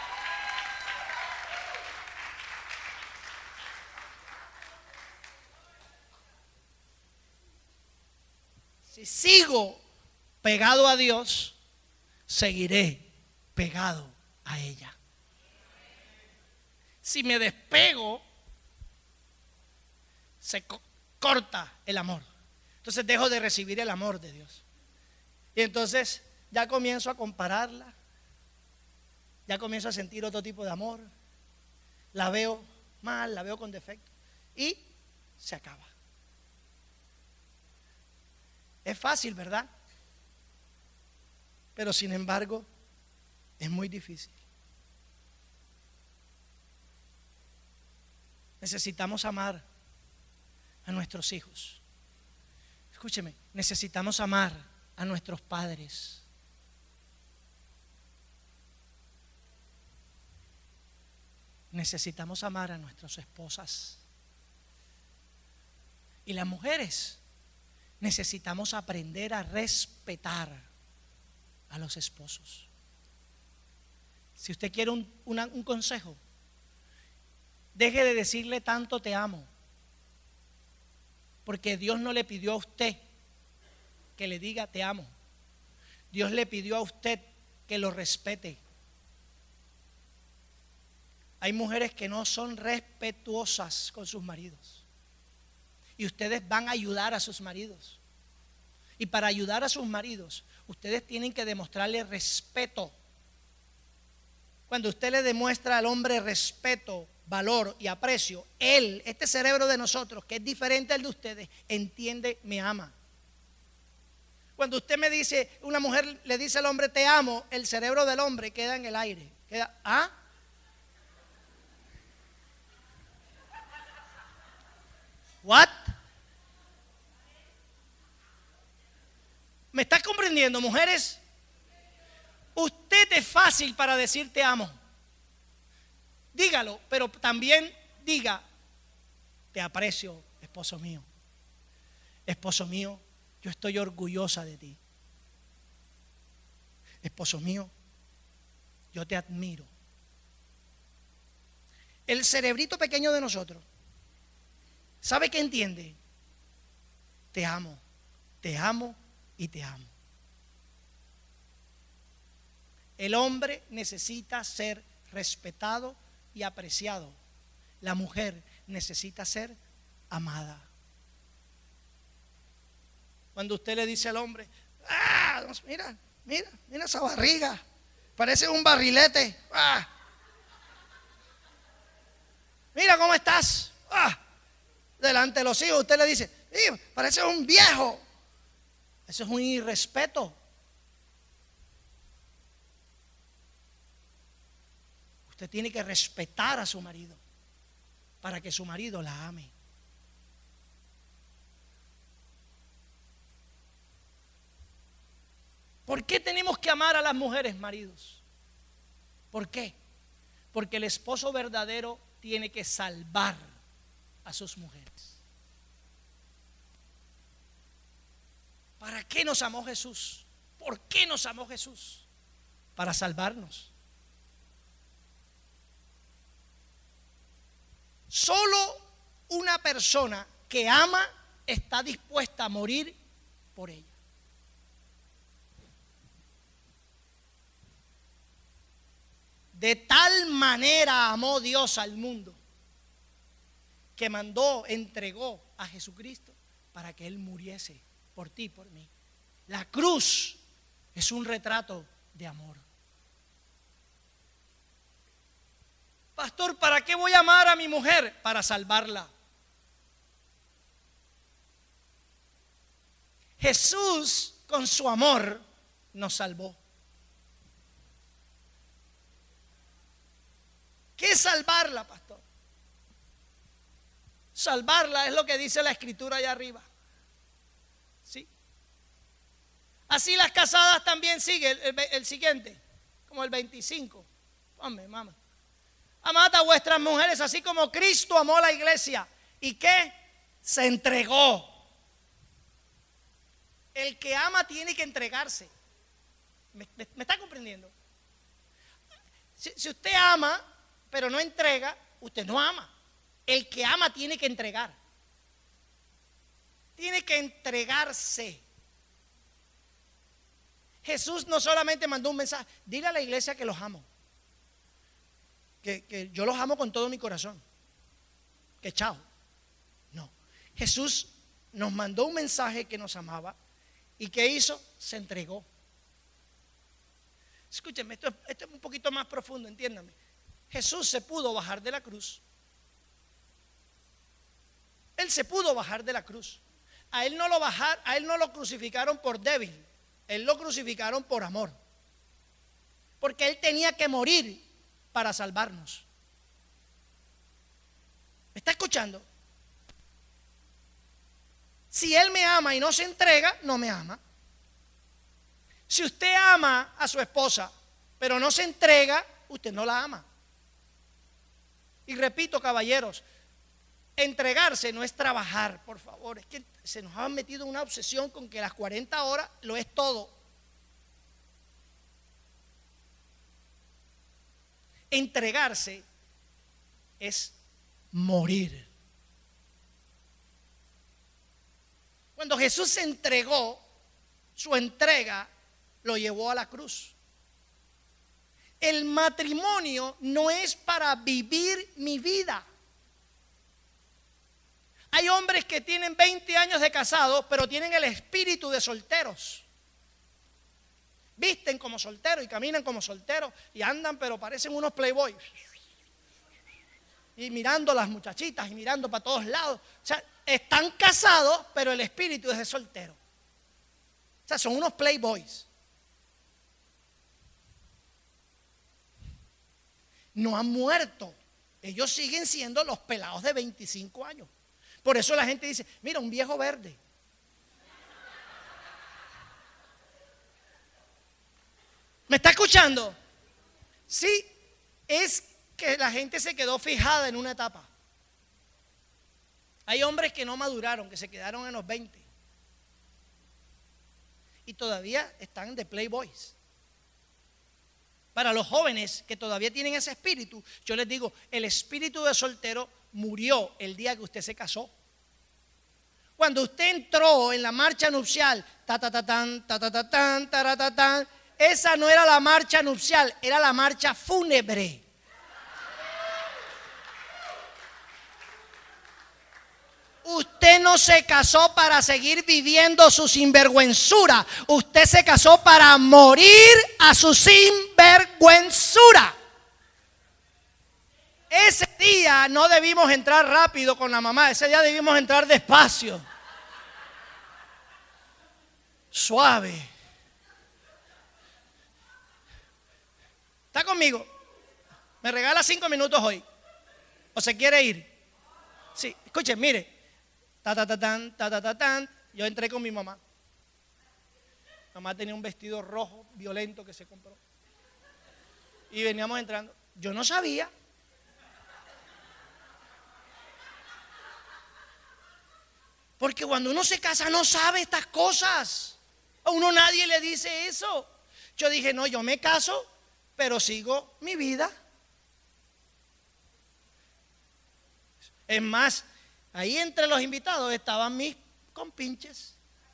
Si sigo pegado a Dios, seguiré pegado a ella. Si me despego, se co- corta el amor. Entonces dejo de recibir el amor de Dios. Y entonces ya comienzo a compararla. Ya comienzo a sentir otro tipo de amor. La veo mal, la veo con defecto. Y se acaba. Es fácil, ¿verdad? Pero sin embargo, es muy difícil. Necesitamos amar a nuestros hijos. Escúcheme, necesitamos amar a nuestros padres. Necesitamos amar a nuestras esposas. Y las mujeres necesitamos aprender a respetar a los esposos. Si usted quiere un, una, un consejo, deje de decirle tanto te amo, porque Dios no le pidió a usted que le diga te amo. Dios le pidió a usted que lo respete. Hay mujeres que no son respetuosas con sus maridos y ustedes van a ayudar a sus maridos. Y para ayudar a sus maridos, ustedes tienen que demostrarle respeto. Cuando usted le demuestra al hombre respeto, valor y aprecio, él, este cerebro de nosotros, que es diferente al de ustedes, entiende, me ama. Cuando usted me dice, una mujer le dice al hombre te amo, el cerebro del hombre queda en el aire. Queda, ¿ah? ¿What? ¿Me estás comprendiendo, mujeres? Usted es fácil para decir te amo. Dígalo, pero también diga te aprecio, esposo mío. Esposo mío, yo estoy orgullosa de ti. Esposo mío, yo te admiro. El cerebrito pequeño de nosotros, ¿sabe qué entiende? Te amo, te amo y te amo. El hombre necesita ser respetado y apreciado. La mujer necesita ser amada. Cuando usted le dice al hombre, ah, mira, mira, mira esa barriga, parece un barrilete. Ah. Mira cómo estás. Ah. Delante de los hijos usted le dice, parece un viejo. Eso es un irrespeto. Usted tiene que respetar a su marido para que su marido la ame. ¿Por qué tenemos que amar a las mujeres, maridos? ¿Por qué? Porque el esposo verdadero tiene que salvar a sus mujeres. ¿Para qué nos amó Jesús? ¿Por qué nos amó Jesús? Para salvarnos. Solo una persona que ama está dispuesta a morir por ella. De tal manera amó Dios al mundo que mandó, entregó a Jesucristo para que Él muriese por ti y por mí. La cruz es un retrato de amor. Pastor, ¿para qué voy a amar a mi mujer? Para salvarla. Jesús con su amor nos salvó. ¿Qué es salvarla, pastor? Salvarla es lo que dice la escritura allá arriba. ¿Sí? Así las casadas también siguen el, el, el siguiente, como el veinticinco. Hombre, mamá. Amad a vuestras mujeres así como Cristo amó a la iglesia. ¿Y qué? Se entregó. El que ama tiene que entregarse. ¿Me, me, me está comprendiendo? Si, si usted ama, pero no entrega, usted no ama. El que ama tiene que entregar. Tiene que entregarse. Jesús no solamente mandó un mensaje, dile a la iglesia que los amo. Que, que yo los amo con todo mi corazón. Que chao. No. Jesús nos mandó un mensaje que nos amaba. ¿Y qué hizo? Se entregó. Escúchenme, esto, esto es un poquito más profundo, entiéndanme. Jesús se pudo bajar de la cruz. Él se pudo bajar de la cruz. A él no lo bajar, a él no lo crucificaron por débil. Él lo crucificaron por amor. Porque él tenía que morir para salvarnos. ¿Me está escuchando? Si él me ama y no se entrega, no me ama. Si usted ama a su esposa, pero no se entrega, usted no la ama. Y repito, caballeros, entregarse no es trabajar, por favor. Es que se nos ha metido una obsesión con que las cuarenta horas lo es todo. Entregarse es morir. Cuando Jesús se entregó, su entrega lo llevó a la cruz. El matrimonio no es para vivir mi vida. Hay hombres que tienen veinte años de casados, pero tienen el espíritu de solteros. Visten como solteros y caminan como solteros y andan, pero parecen unos playboys. Y mirando a las muchachitas y mirando para todos lados. O sea, están casados, pero el espíritu es de soltero. O sea, son unos playboys. No han muerto. Ellos siguen siendo los pelados de veinticinco años. Por eso la gente dice, mira, un viejo verde. ¿Me está escuchando? Sí, es que la gente se quedó fijada en una etapa. Hay hombres que no maduraron, que se quedaron en los veinte. Y todavía están de playboys. Para los jóvenes que todavía tienen ese espíritu, yo les digo, el espíritu de soltero murió el día que usted se casó. Cuando usted entró en la marcha nupcial, ta ta ta tan, ta ta ta tan, ta ta ta tan, esa no era la marcha nupcial, era la marcha fúnebre. Usted no se casó para seguir viviendo su sinvergüenzura. Usted se casó para morir a su sinvergüenzura. Ese día no debimos entrar rápido con la mamá. Ese día debimos entrar despacio. Suave. ¿Está conmigo? ¿Me regala cinco minutos hoy? ¿O se quiere ir? Sí, escuchen, mire. Ta, ta, ta, tan, ta, ta, ta, tan. Yo entré con mi mamá. Mamá tenía un vestido rojo, violento que se compró. Y veníamos entrando. Yo no sabía. Porque cuando uno se casa no sabe estas cosas. A uno nadie le dice eso. Yo dije, no, yo me caso, pero sigo mi vida. Es más, ahí entre los invitados estaban mis compinches.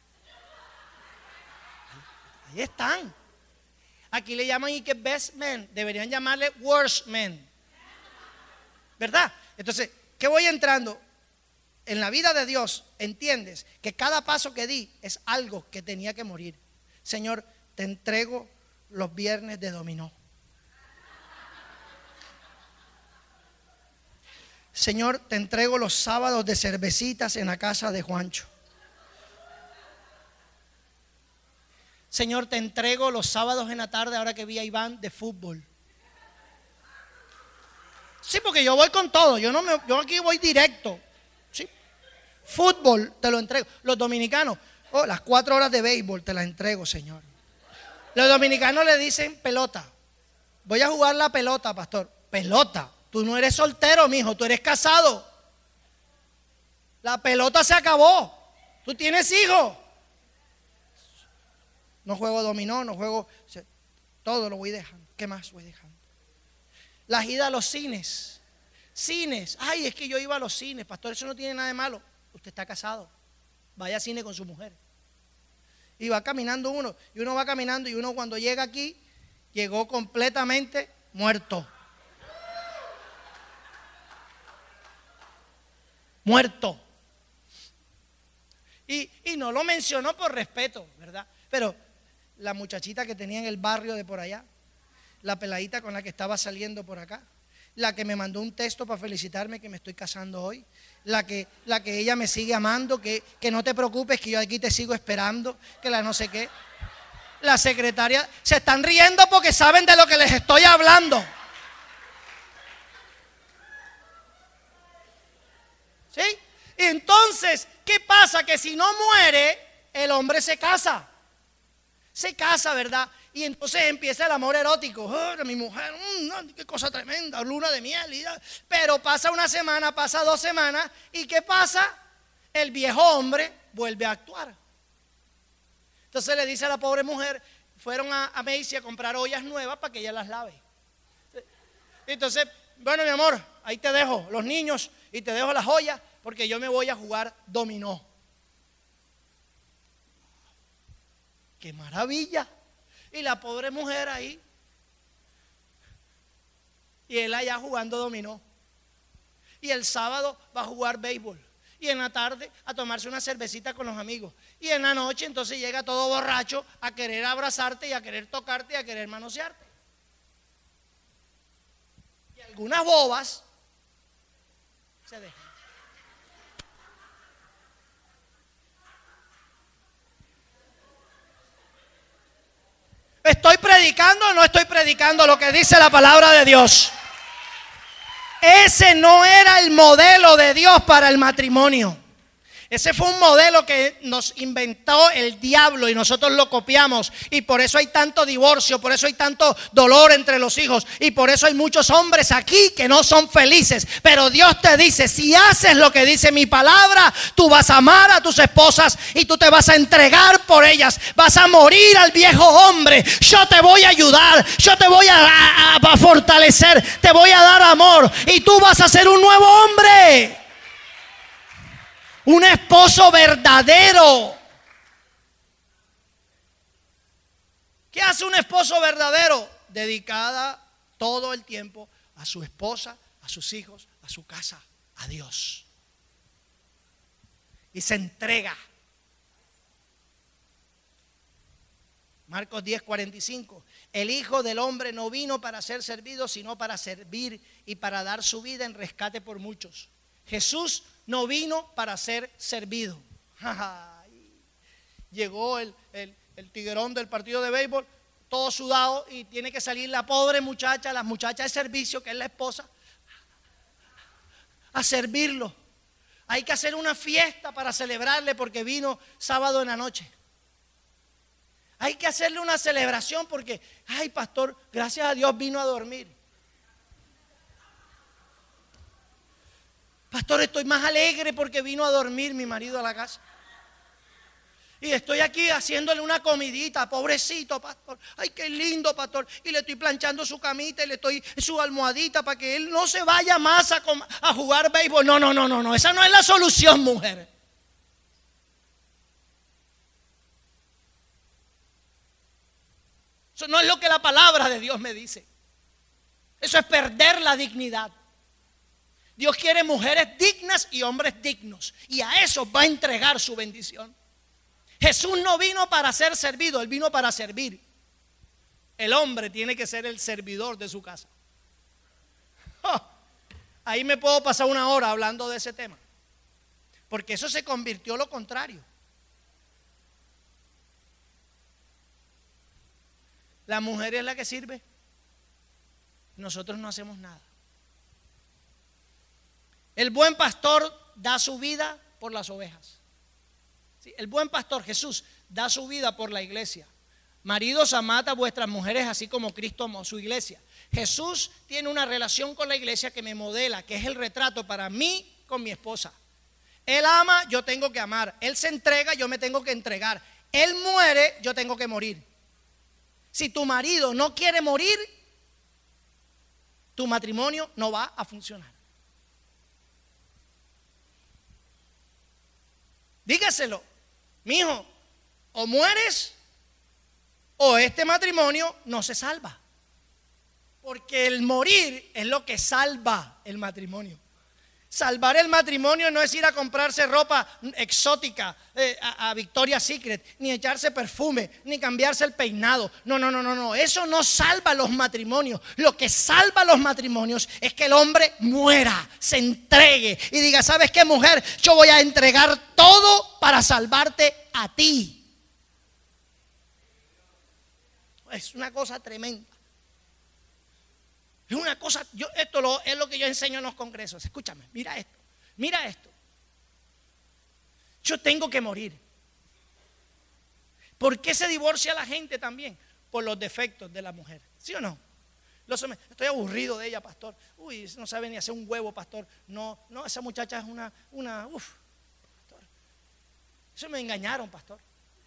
Ahí están. Aquí le llaman y que best men. Deberían llamarle worst men. ¿Verdad? Entonces, ¿qué voy entrando? En la vida de Dios, entiendes que cada paso que di es algo que tenía que morir. Señor, te entrego los viernes de dominó. Señor, te entrego los sábados de cervecitas en la casa de Juancho. Señor, te entrego los sábados en la tarde, ahora que vi a Iván, de fútbol. Sí, porque yo voy con todo, yo, no me, yo aquí voy directo. Sí. Fútbol, te lo entrego. Los dominicanos, oh, las cuatro horas de béisbol te las entrego, Señor. Los dominicanos le dicen pelota. Voy a jugar la pelota, pastor. Pelota. Tú no eres soltero, mijo, tú eres casado. La pelota se acabó. Tú tienes hijos. No juego dominó, no juego. Todo lo voy dejando. ¿Qué más voy dejando? Las idas a los cines. Cines. Ay, es que yo iba a los cines, pastor, eso no tiene nada de malo. Usted está casado. Vaya al cine con su mujer. Y va caminando uno. Y uno va caminando y uno cuando llega aquí, llegó completamente muerto. Muerto. Y, y no lo mencionó por respeto, ¿verdad? Pero la muchachita que tenía en el barrio de por allá, la peladita con la que estaba saliendo por acá, la que me mandó un texto para felicitarme que me estoy casando hoy, la que, la que ella me sigue amando, que, que no te preocupes, que yo aquí te sigo esperando, que la no sé qué. La secretaria, se están riendo porque saben de lo que les estoy hablando. ¿Sí? Y entonces, ¿qué pasa? Que si no muere, el hombre se casa. Se casa, ¿verdad? Y entonces empieza el amor erótico. Oh, mi mujer, mmm, qué cosa tremenda, luna de miel. Y ya. Pero pasa una semana, pasa dos semanas. ¿Y qué pasa? El viejo hombre vuelve a actuar. Entonces le dice a la pobre mujer, fueron a, a Macy a comprar ollas nuevas para que ella las lave. Entonces, bueno, mi amor, ahí te dejo los niños y te dejo las ollas porque yo me voy a jugar dominó. ¡Qué maravilla! Y la pobre mujer ahí. Y él allá jugando dominó. Y el sábado va a jugar béisbol. Y en la tarde a tomarse una cervecita con los amigos. Y en la noche entonces llega todo borracho a querer abrazarte y a querer tocarte y a querer manosearte. Y algunas bobas se dejan. ¿Estoy predicando o no estoy predicando lo que dice la palabra de Dios? Ese no era el modelo de Dios para el matrimonio. Ese fue un modelo que nos inventó el diablo y nosotros lo copiamos. Y por eso hay tanto divorcio, por eso hay tanto dolor entre los hijos. Y por eso hay muchos hombres aquí que no son felices. Pero Dios te dice, si haces lo que dice mi palabra, tú vas a amar a tus esposas y tú te vas a entregar por ellas. Vas a morir al viejo hombre. Yo te voy a ayudar, yo te voy a, a, a fortalecer, te voy a dar amor. Y tú vas a ser un nuevo hombre. Un esposo verdadero. ¿Qué hace un esposo verdadero? Dedicada todo el tiempo a su esposa, a sus hijos, a su casa, a Dios. Y se entrega. Marcos diez, cuarenta y cinco. El Hijo del Hombre no vino para ser servido, sino para servir y para dar su vida en rescate por muchos. Jesús no vino para ser servido. Llegó el, el, el tiguerón del partido de béisbol, todo sudado, y tiene que salir la pobre muchacha, la muchacha de servicio, que es la esposa, a servirlo. Hay que hacer una fiesta para celebrarle porque vino sábado en la noche. Hay que hacerle una celebración porque, ay, pastor, gracias a Dios vino a dormir. Pastor, estoy más alegre porque vino a dormir mi marido a la casa. Y estoy aquí haciéndole una comidita, pobrecito, pastor. Ay, qué lindo, pastor. Y le estoy planchando su camita y le estoy su almohadita para que él no se vaya más a, a jugar béisbol. No, no, no, no, no. Esa no es la solución, mujer. Eso no es lo que la palabra de Dios me dice. Eso es perder la dignidad. Dios quiere mujeres dignas y hombres dignos. Y a eso va a entregar su bendición. Jesús no vino para ser servido, Él vino para servir. El hombre tiene que ser el servidor de su casa. Oh, ahí me puedo pasar una hora hablando de ese tema. Porque eso se convirtió en lo contrario. La mujer es la que sirve. Nosotros no hacemos nada. El buen pastor da su vida por las ovejas. ¿Sí? El buen pastor Jesús da su vida por la iglesia. Maridos, amad a vuestras mujeres así como Cristo amó su iglesia. Jesús tiene una relación con la iglesia que me modela, que es el retrato para mí con mi esposa. Él ama, yo tengo que amar. Él se entrega, yo me tengo que entregar. Él muere, yo tengo que morir. Si tu marido no quiere morir, tu matrimonio no va a funcionar. Dígaselo, mijo, o mueres o este matrimonio no se salva. Porque el morir es lo que salva el matrimonio. Salvar el matrimonio no es ir a comprarse ropa exótica eh, a, a Victoria's Secret, ni echarse perfume, ni cambiarse el peinado. No, no, no, no, no. Eso no salva los matrimonios. Lo que salva los matrimonios es que el hombre muera, se entregue y diga, ¿sabes qué, mujer? Yo voy a entregar todo para salvarte a ti. Es una cosa tremenda. Es una cosa, yo, esto lo, es lo que yo enseño en los congresos. Escúchame, mira esto, mira esto. Yo tengo que morir. ¿Por qué se divorcia la gente también? Por los defectos de la mujer, ¿sí o no? Los, estoy aburrido de ella, pastor. Uy, no sabe ni hacer un huevo, pastor. No, no, esa muchacha es una, una, uff, pastor. Eso me engañaron, pastor.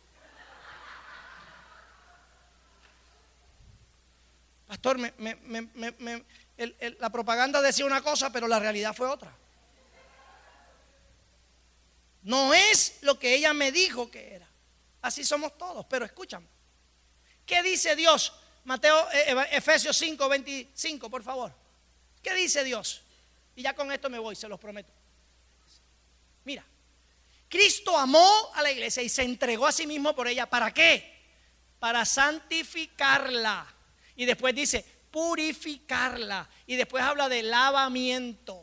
Pastor, me, me, me, me, me, el, el, la propaganda decía una cosa, pero la realidad fue otra. No es lo que ella me dijo que era. Así somos todos, pero escúchame. ¿Qué dice Dios? Mateo, eh, Efesios cinco, veinticinco, por favor. ¿Qué dice Dios? Y ya con esto me voy, se los prometo. Mira, Cristo amó a la iglesia y se entregó a sí mismo por ella. ¿Para qué? Para santificarla. Y después dice purificarla. Y después habla de lavamiento.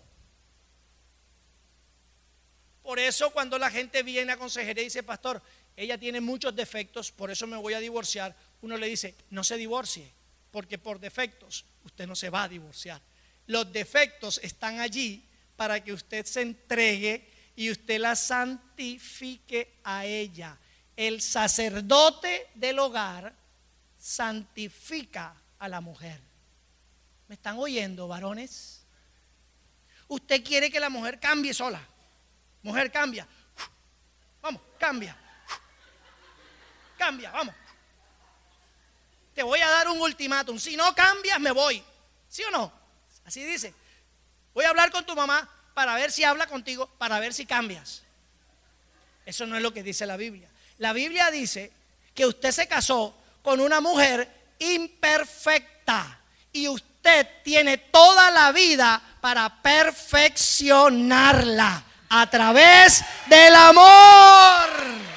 Por eso cuando la gente viene a consejería y dice, pastor, ella tiene muchos defectos, por eso me voy a divorciar. Uno le dice, no se divorcie, porque por defectos usted no se va a divorciar. Los defectos están allí para que usted se entregue y usted la santifique a ella. El sacerdote del hogar santifica a la mujer. ¿Me están oyendo, varones? Usted quiere que la mujer cambie sola. Mujer, cambia. Vamos, cambia. Cambia, vamos. Te voy a dar un ultimátum. Si no cambias, me voy. ¿Sí o no? Así dice. Voy a hablar con tu mamá para ver si habla contigo, para ver si cambias. Eso no es lo que dice la Biblia. La Biblia dice que usted se casó con una mujer imperfecta y usted tiene toda la vida para perfeccionarla a través del amor.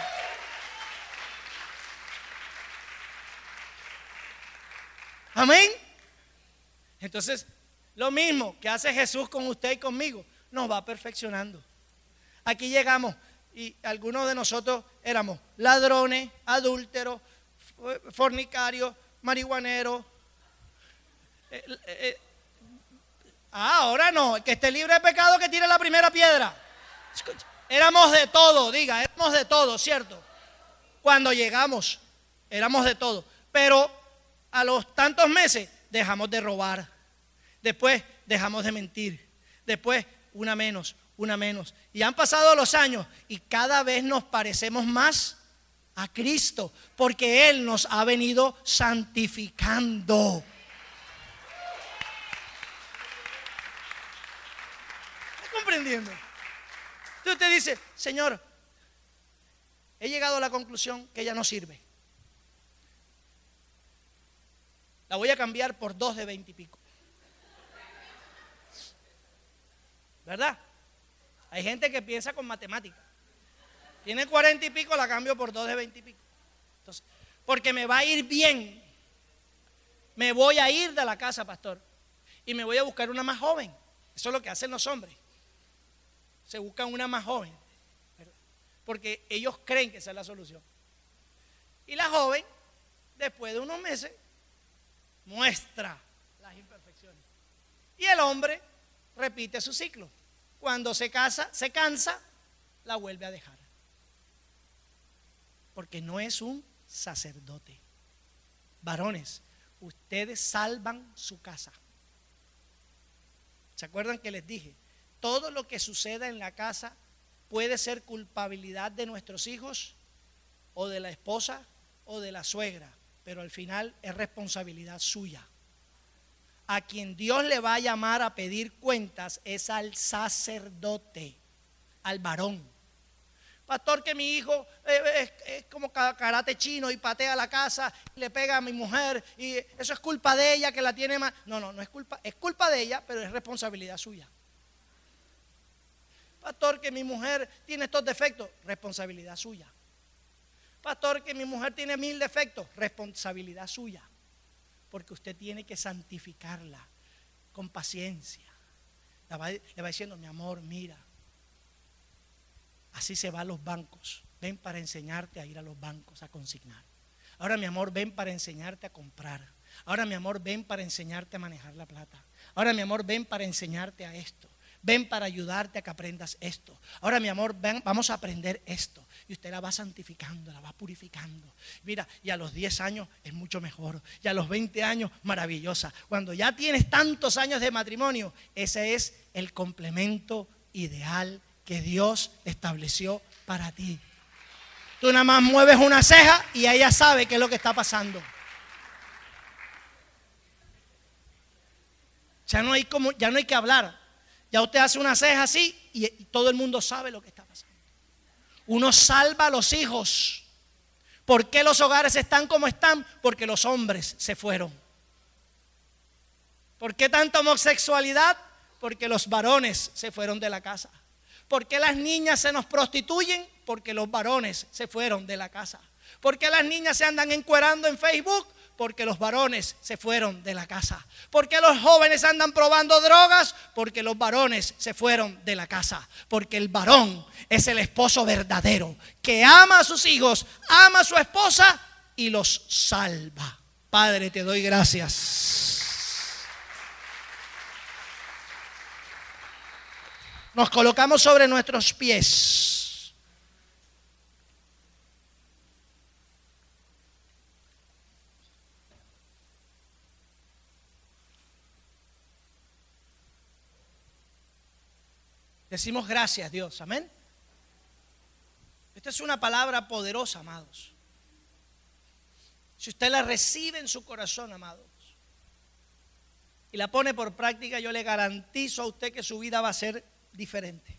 Amén. Entonces, lo mismo que hace Jesús con usted y conmigo, nos va perfeccionando. Aquí llegamos y algunos de nosotros éramos ladrones, adúlteros, fornicarios, marihuaneros. Eh, eh, eh. Ah, ahora no, el que esté libre de pecado que tire la primera piedra. Escucha, éramos de todo, diga, éramos de todo, ¿cierto? Cuando llegamos, éramos de todo. Pero a los tantos meses dejamos de robar. Después dejamos de mentir. Después una menos, una menos. Y han pasado los años y cada vez nos parecemos más a Cristo, porque Él nos ha venido santificando. ¿Está comprendiendo? Entonces usted dice, Señor, he llegado a la conclusión que ella no sirve. La voy a cambiar por dos de veinte y pico. ¿Verdad? Hay gente que piensa con matemáticas. Tiene cuarenta y pico, la cambio por dos de veinte y pico. Entonces, porque me va a ir bien. Me voy a ir de la casa, pastor, y me voy a buscar una más joven. Eso es lo que hacen los hombres. Se buscan una más joven, ¿verdad? Porque ellos creen que esa es la solución. Y la joven, después de unos meses, muestra las imperfecciones. Y el hombre repite su ciclo. Cuando se casa, se cansa, la vuelve a dejar. Porque no es un sacerdote. Varones, ustedes salvan su casa. ¿Se acuerdan que les dije? Todo lo que suceda en la casa puede ser culpabilidad de nuestros hijos o de la esposa o de la suegra, pero al final es responsabilidad suya. A quien Dios le va a llamar a pedir cuentas es al sacerdote, al varón. Pastor, que mi hijo es, es como karate chino y patea la casa y le pega a mi mujer y eso es culpa de ella que la tiene mal. No, no, no es culpa, es culpa de ella, pero es responsabilidad suya. Pastor, que mi mujer tiene estos defectos, responsabilidad suya. Pastor, que mi mujer tiene mil defectos, responsabilidad suya. Porque usted tiene que santificarla con paciencia. Le va, le va diciendo, mi amor, mira, así se va a los bancos. Ven para enseñarte a ir a los bancos a consignar. Ahora, mi amor, ven para enseñarte a comprar. Ahora, mi amor, ven para enseñarte a manejar la plata. Ahora, mi amor, ven para enseñarte a esto. Ven para ayudarte a que aprendas esto. Ahora, mi amor, ven, vamos a aprender esto. Y usted la va santificando, la va purificando. Mira, y a los diez años es mucho mejor. Y a los veinte años, maravillosa. Cuando ya tienes tantos años de matrimonio, ese es el complemento ideal que Dios estableció para ti. Tú nada más mueves una ceja y ella sabe qué es lo que está pasando. Ya no hay como, ya no hay que hablar. Ya usted hace una ceja así y, y todo el mundo sabe lo que está pasando. Uno salva a los hijos. ¿Por qué los hogares están como están? Porque los hombres se fueron. ¿Por qué tanta homosexualidad? Porque los varones se fueron de la casa. ¿Por qué las niñas se nos prostituyen? Porque los varones se fueron de la casa. ¿Por qué las niñas se andan encuerando en Facebook? Porque los varones se fueron de la casa. ¿Por qué los jóvenes andan probando drogas? Porque los varones se fueron de la casa. Porque el varón es el esposo verdadero, que ama a sus hijos, ama a su esposa y los salva. Padre, te doy gracias. Nos colocamos sobre nuestros pies. Decimos gracias, Dios, amén. Esta es una palabra poderosa, amados. Si usted la recibe en su corazón, amados, y la pone por práctica, yo le garantizo a usted que su vida va a ser diferente.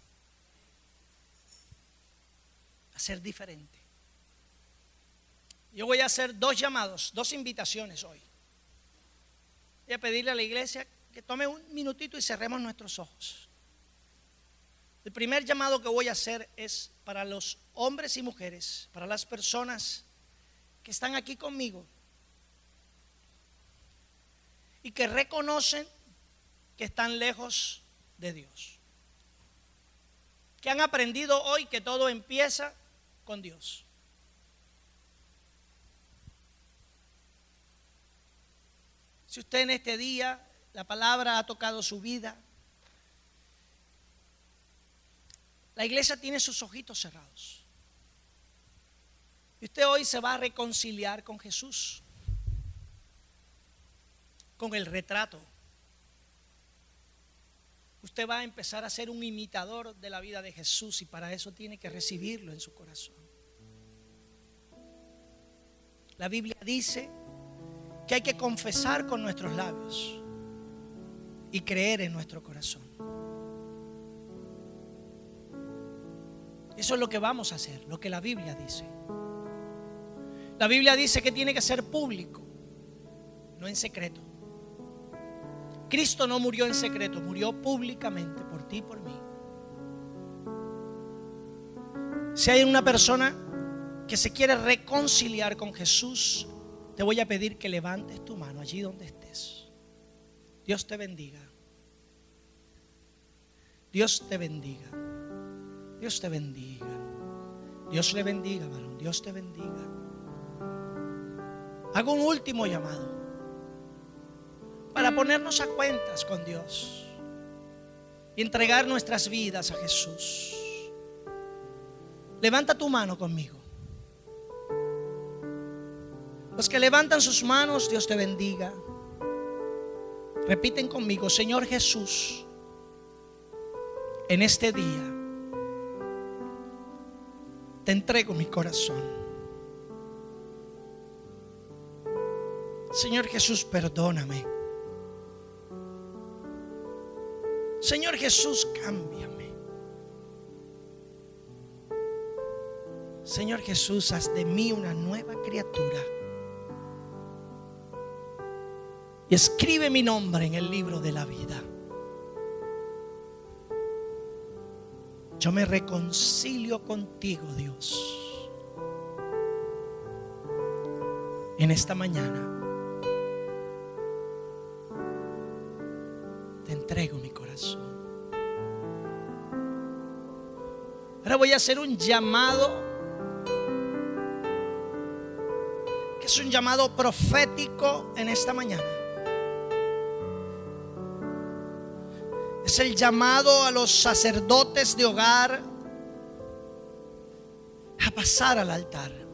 Va a ser diferente. Yo voy a hacer dos llamados, dos invitaciones hoy. Voy a pedirle a la iglesia que tome un minutito y cerremos nuestros ojos. El primer llamado que voy a hacer es para los hombres y mujeres, para las personas que están aquí conmigo y que reconocen que están lejos de Dios, que han aprendido hoy que todo empieza con Dios. Si usted en este día la palabra ha tocado su vida, la iglesia tiene sus ojitos cerrados. Y usted hoy se va a reconciliar con Jesús, con el retrato. Usted va a empezar a ser un imitador de la vida de Jesús y para eso tiene que recibirlo en su corazón. La Biblia dice que hay que confesar con nuestros labios y creer en nuestro corazón. Eso es lo que vamos a hacer, lo que la Biblia dice. La Biblia dice que tiene que ser público, no en secreto. Cristo no murió en secreto, murió públicamente por ti y por mí. Si hay una persona que se quiere reconciliar con Jesús, te voy a pedir que levantes tu mano allí donde estés. Dios te bendiga. Dios te bendiga. Dios te bendiga. Dios le bendiga, varón. Dios te bendiga. Hago un último llamado. para ponernos a cuentas con Dios y entregar nuestras vidas a Jesús. Levanta tu mano conmigo. Los que levantan sus manos, Dios te bendiga. Repiten conmigo: Señor Jesús, en este día te entrego mi corazón. Señor Jesús, perdóname. Señor Jesús, cámbiame. Señor Jesús, haz de mí una nueva criatura y escribe mi nombre en el libro de la vida. Yo me reconcilio contigo, Dios, en esta mañana. Te entrego mi corazón. Ahora voy a hacer un llamado, que es un llamado profético en esta mañana. Es el llamado a los sacerdotes de hogar a pasar al altar.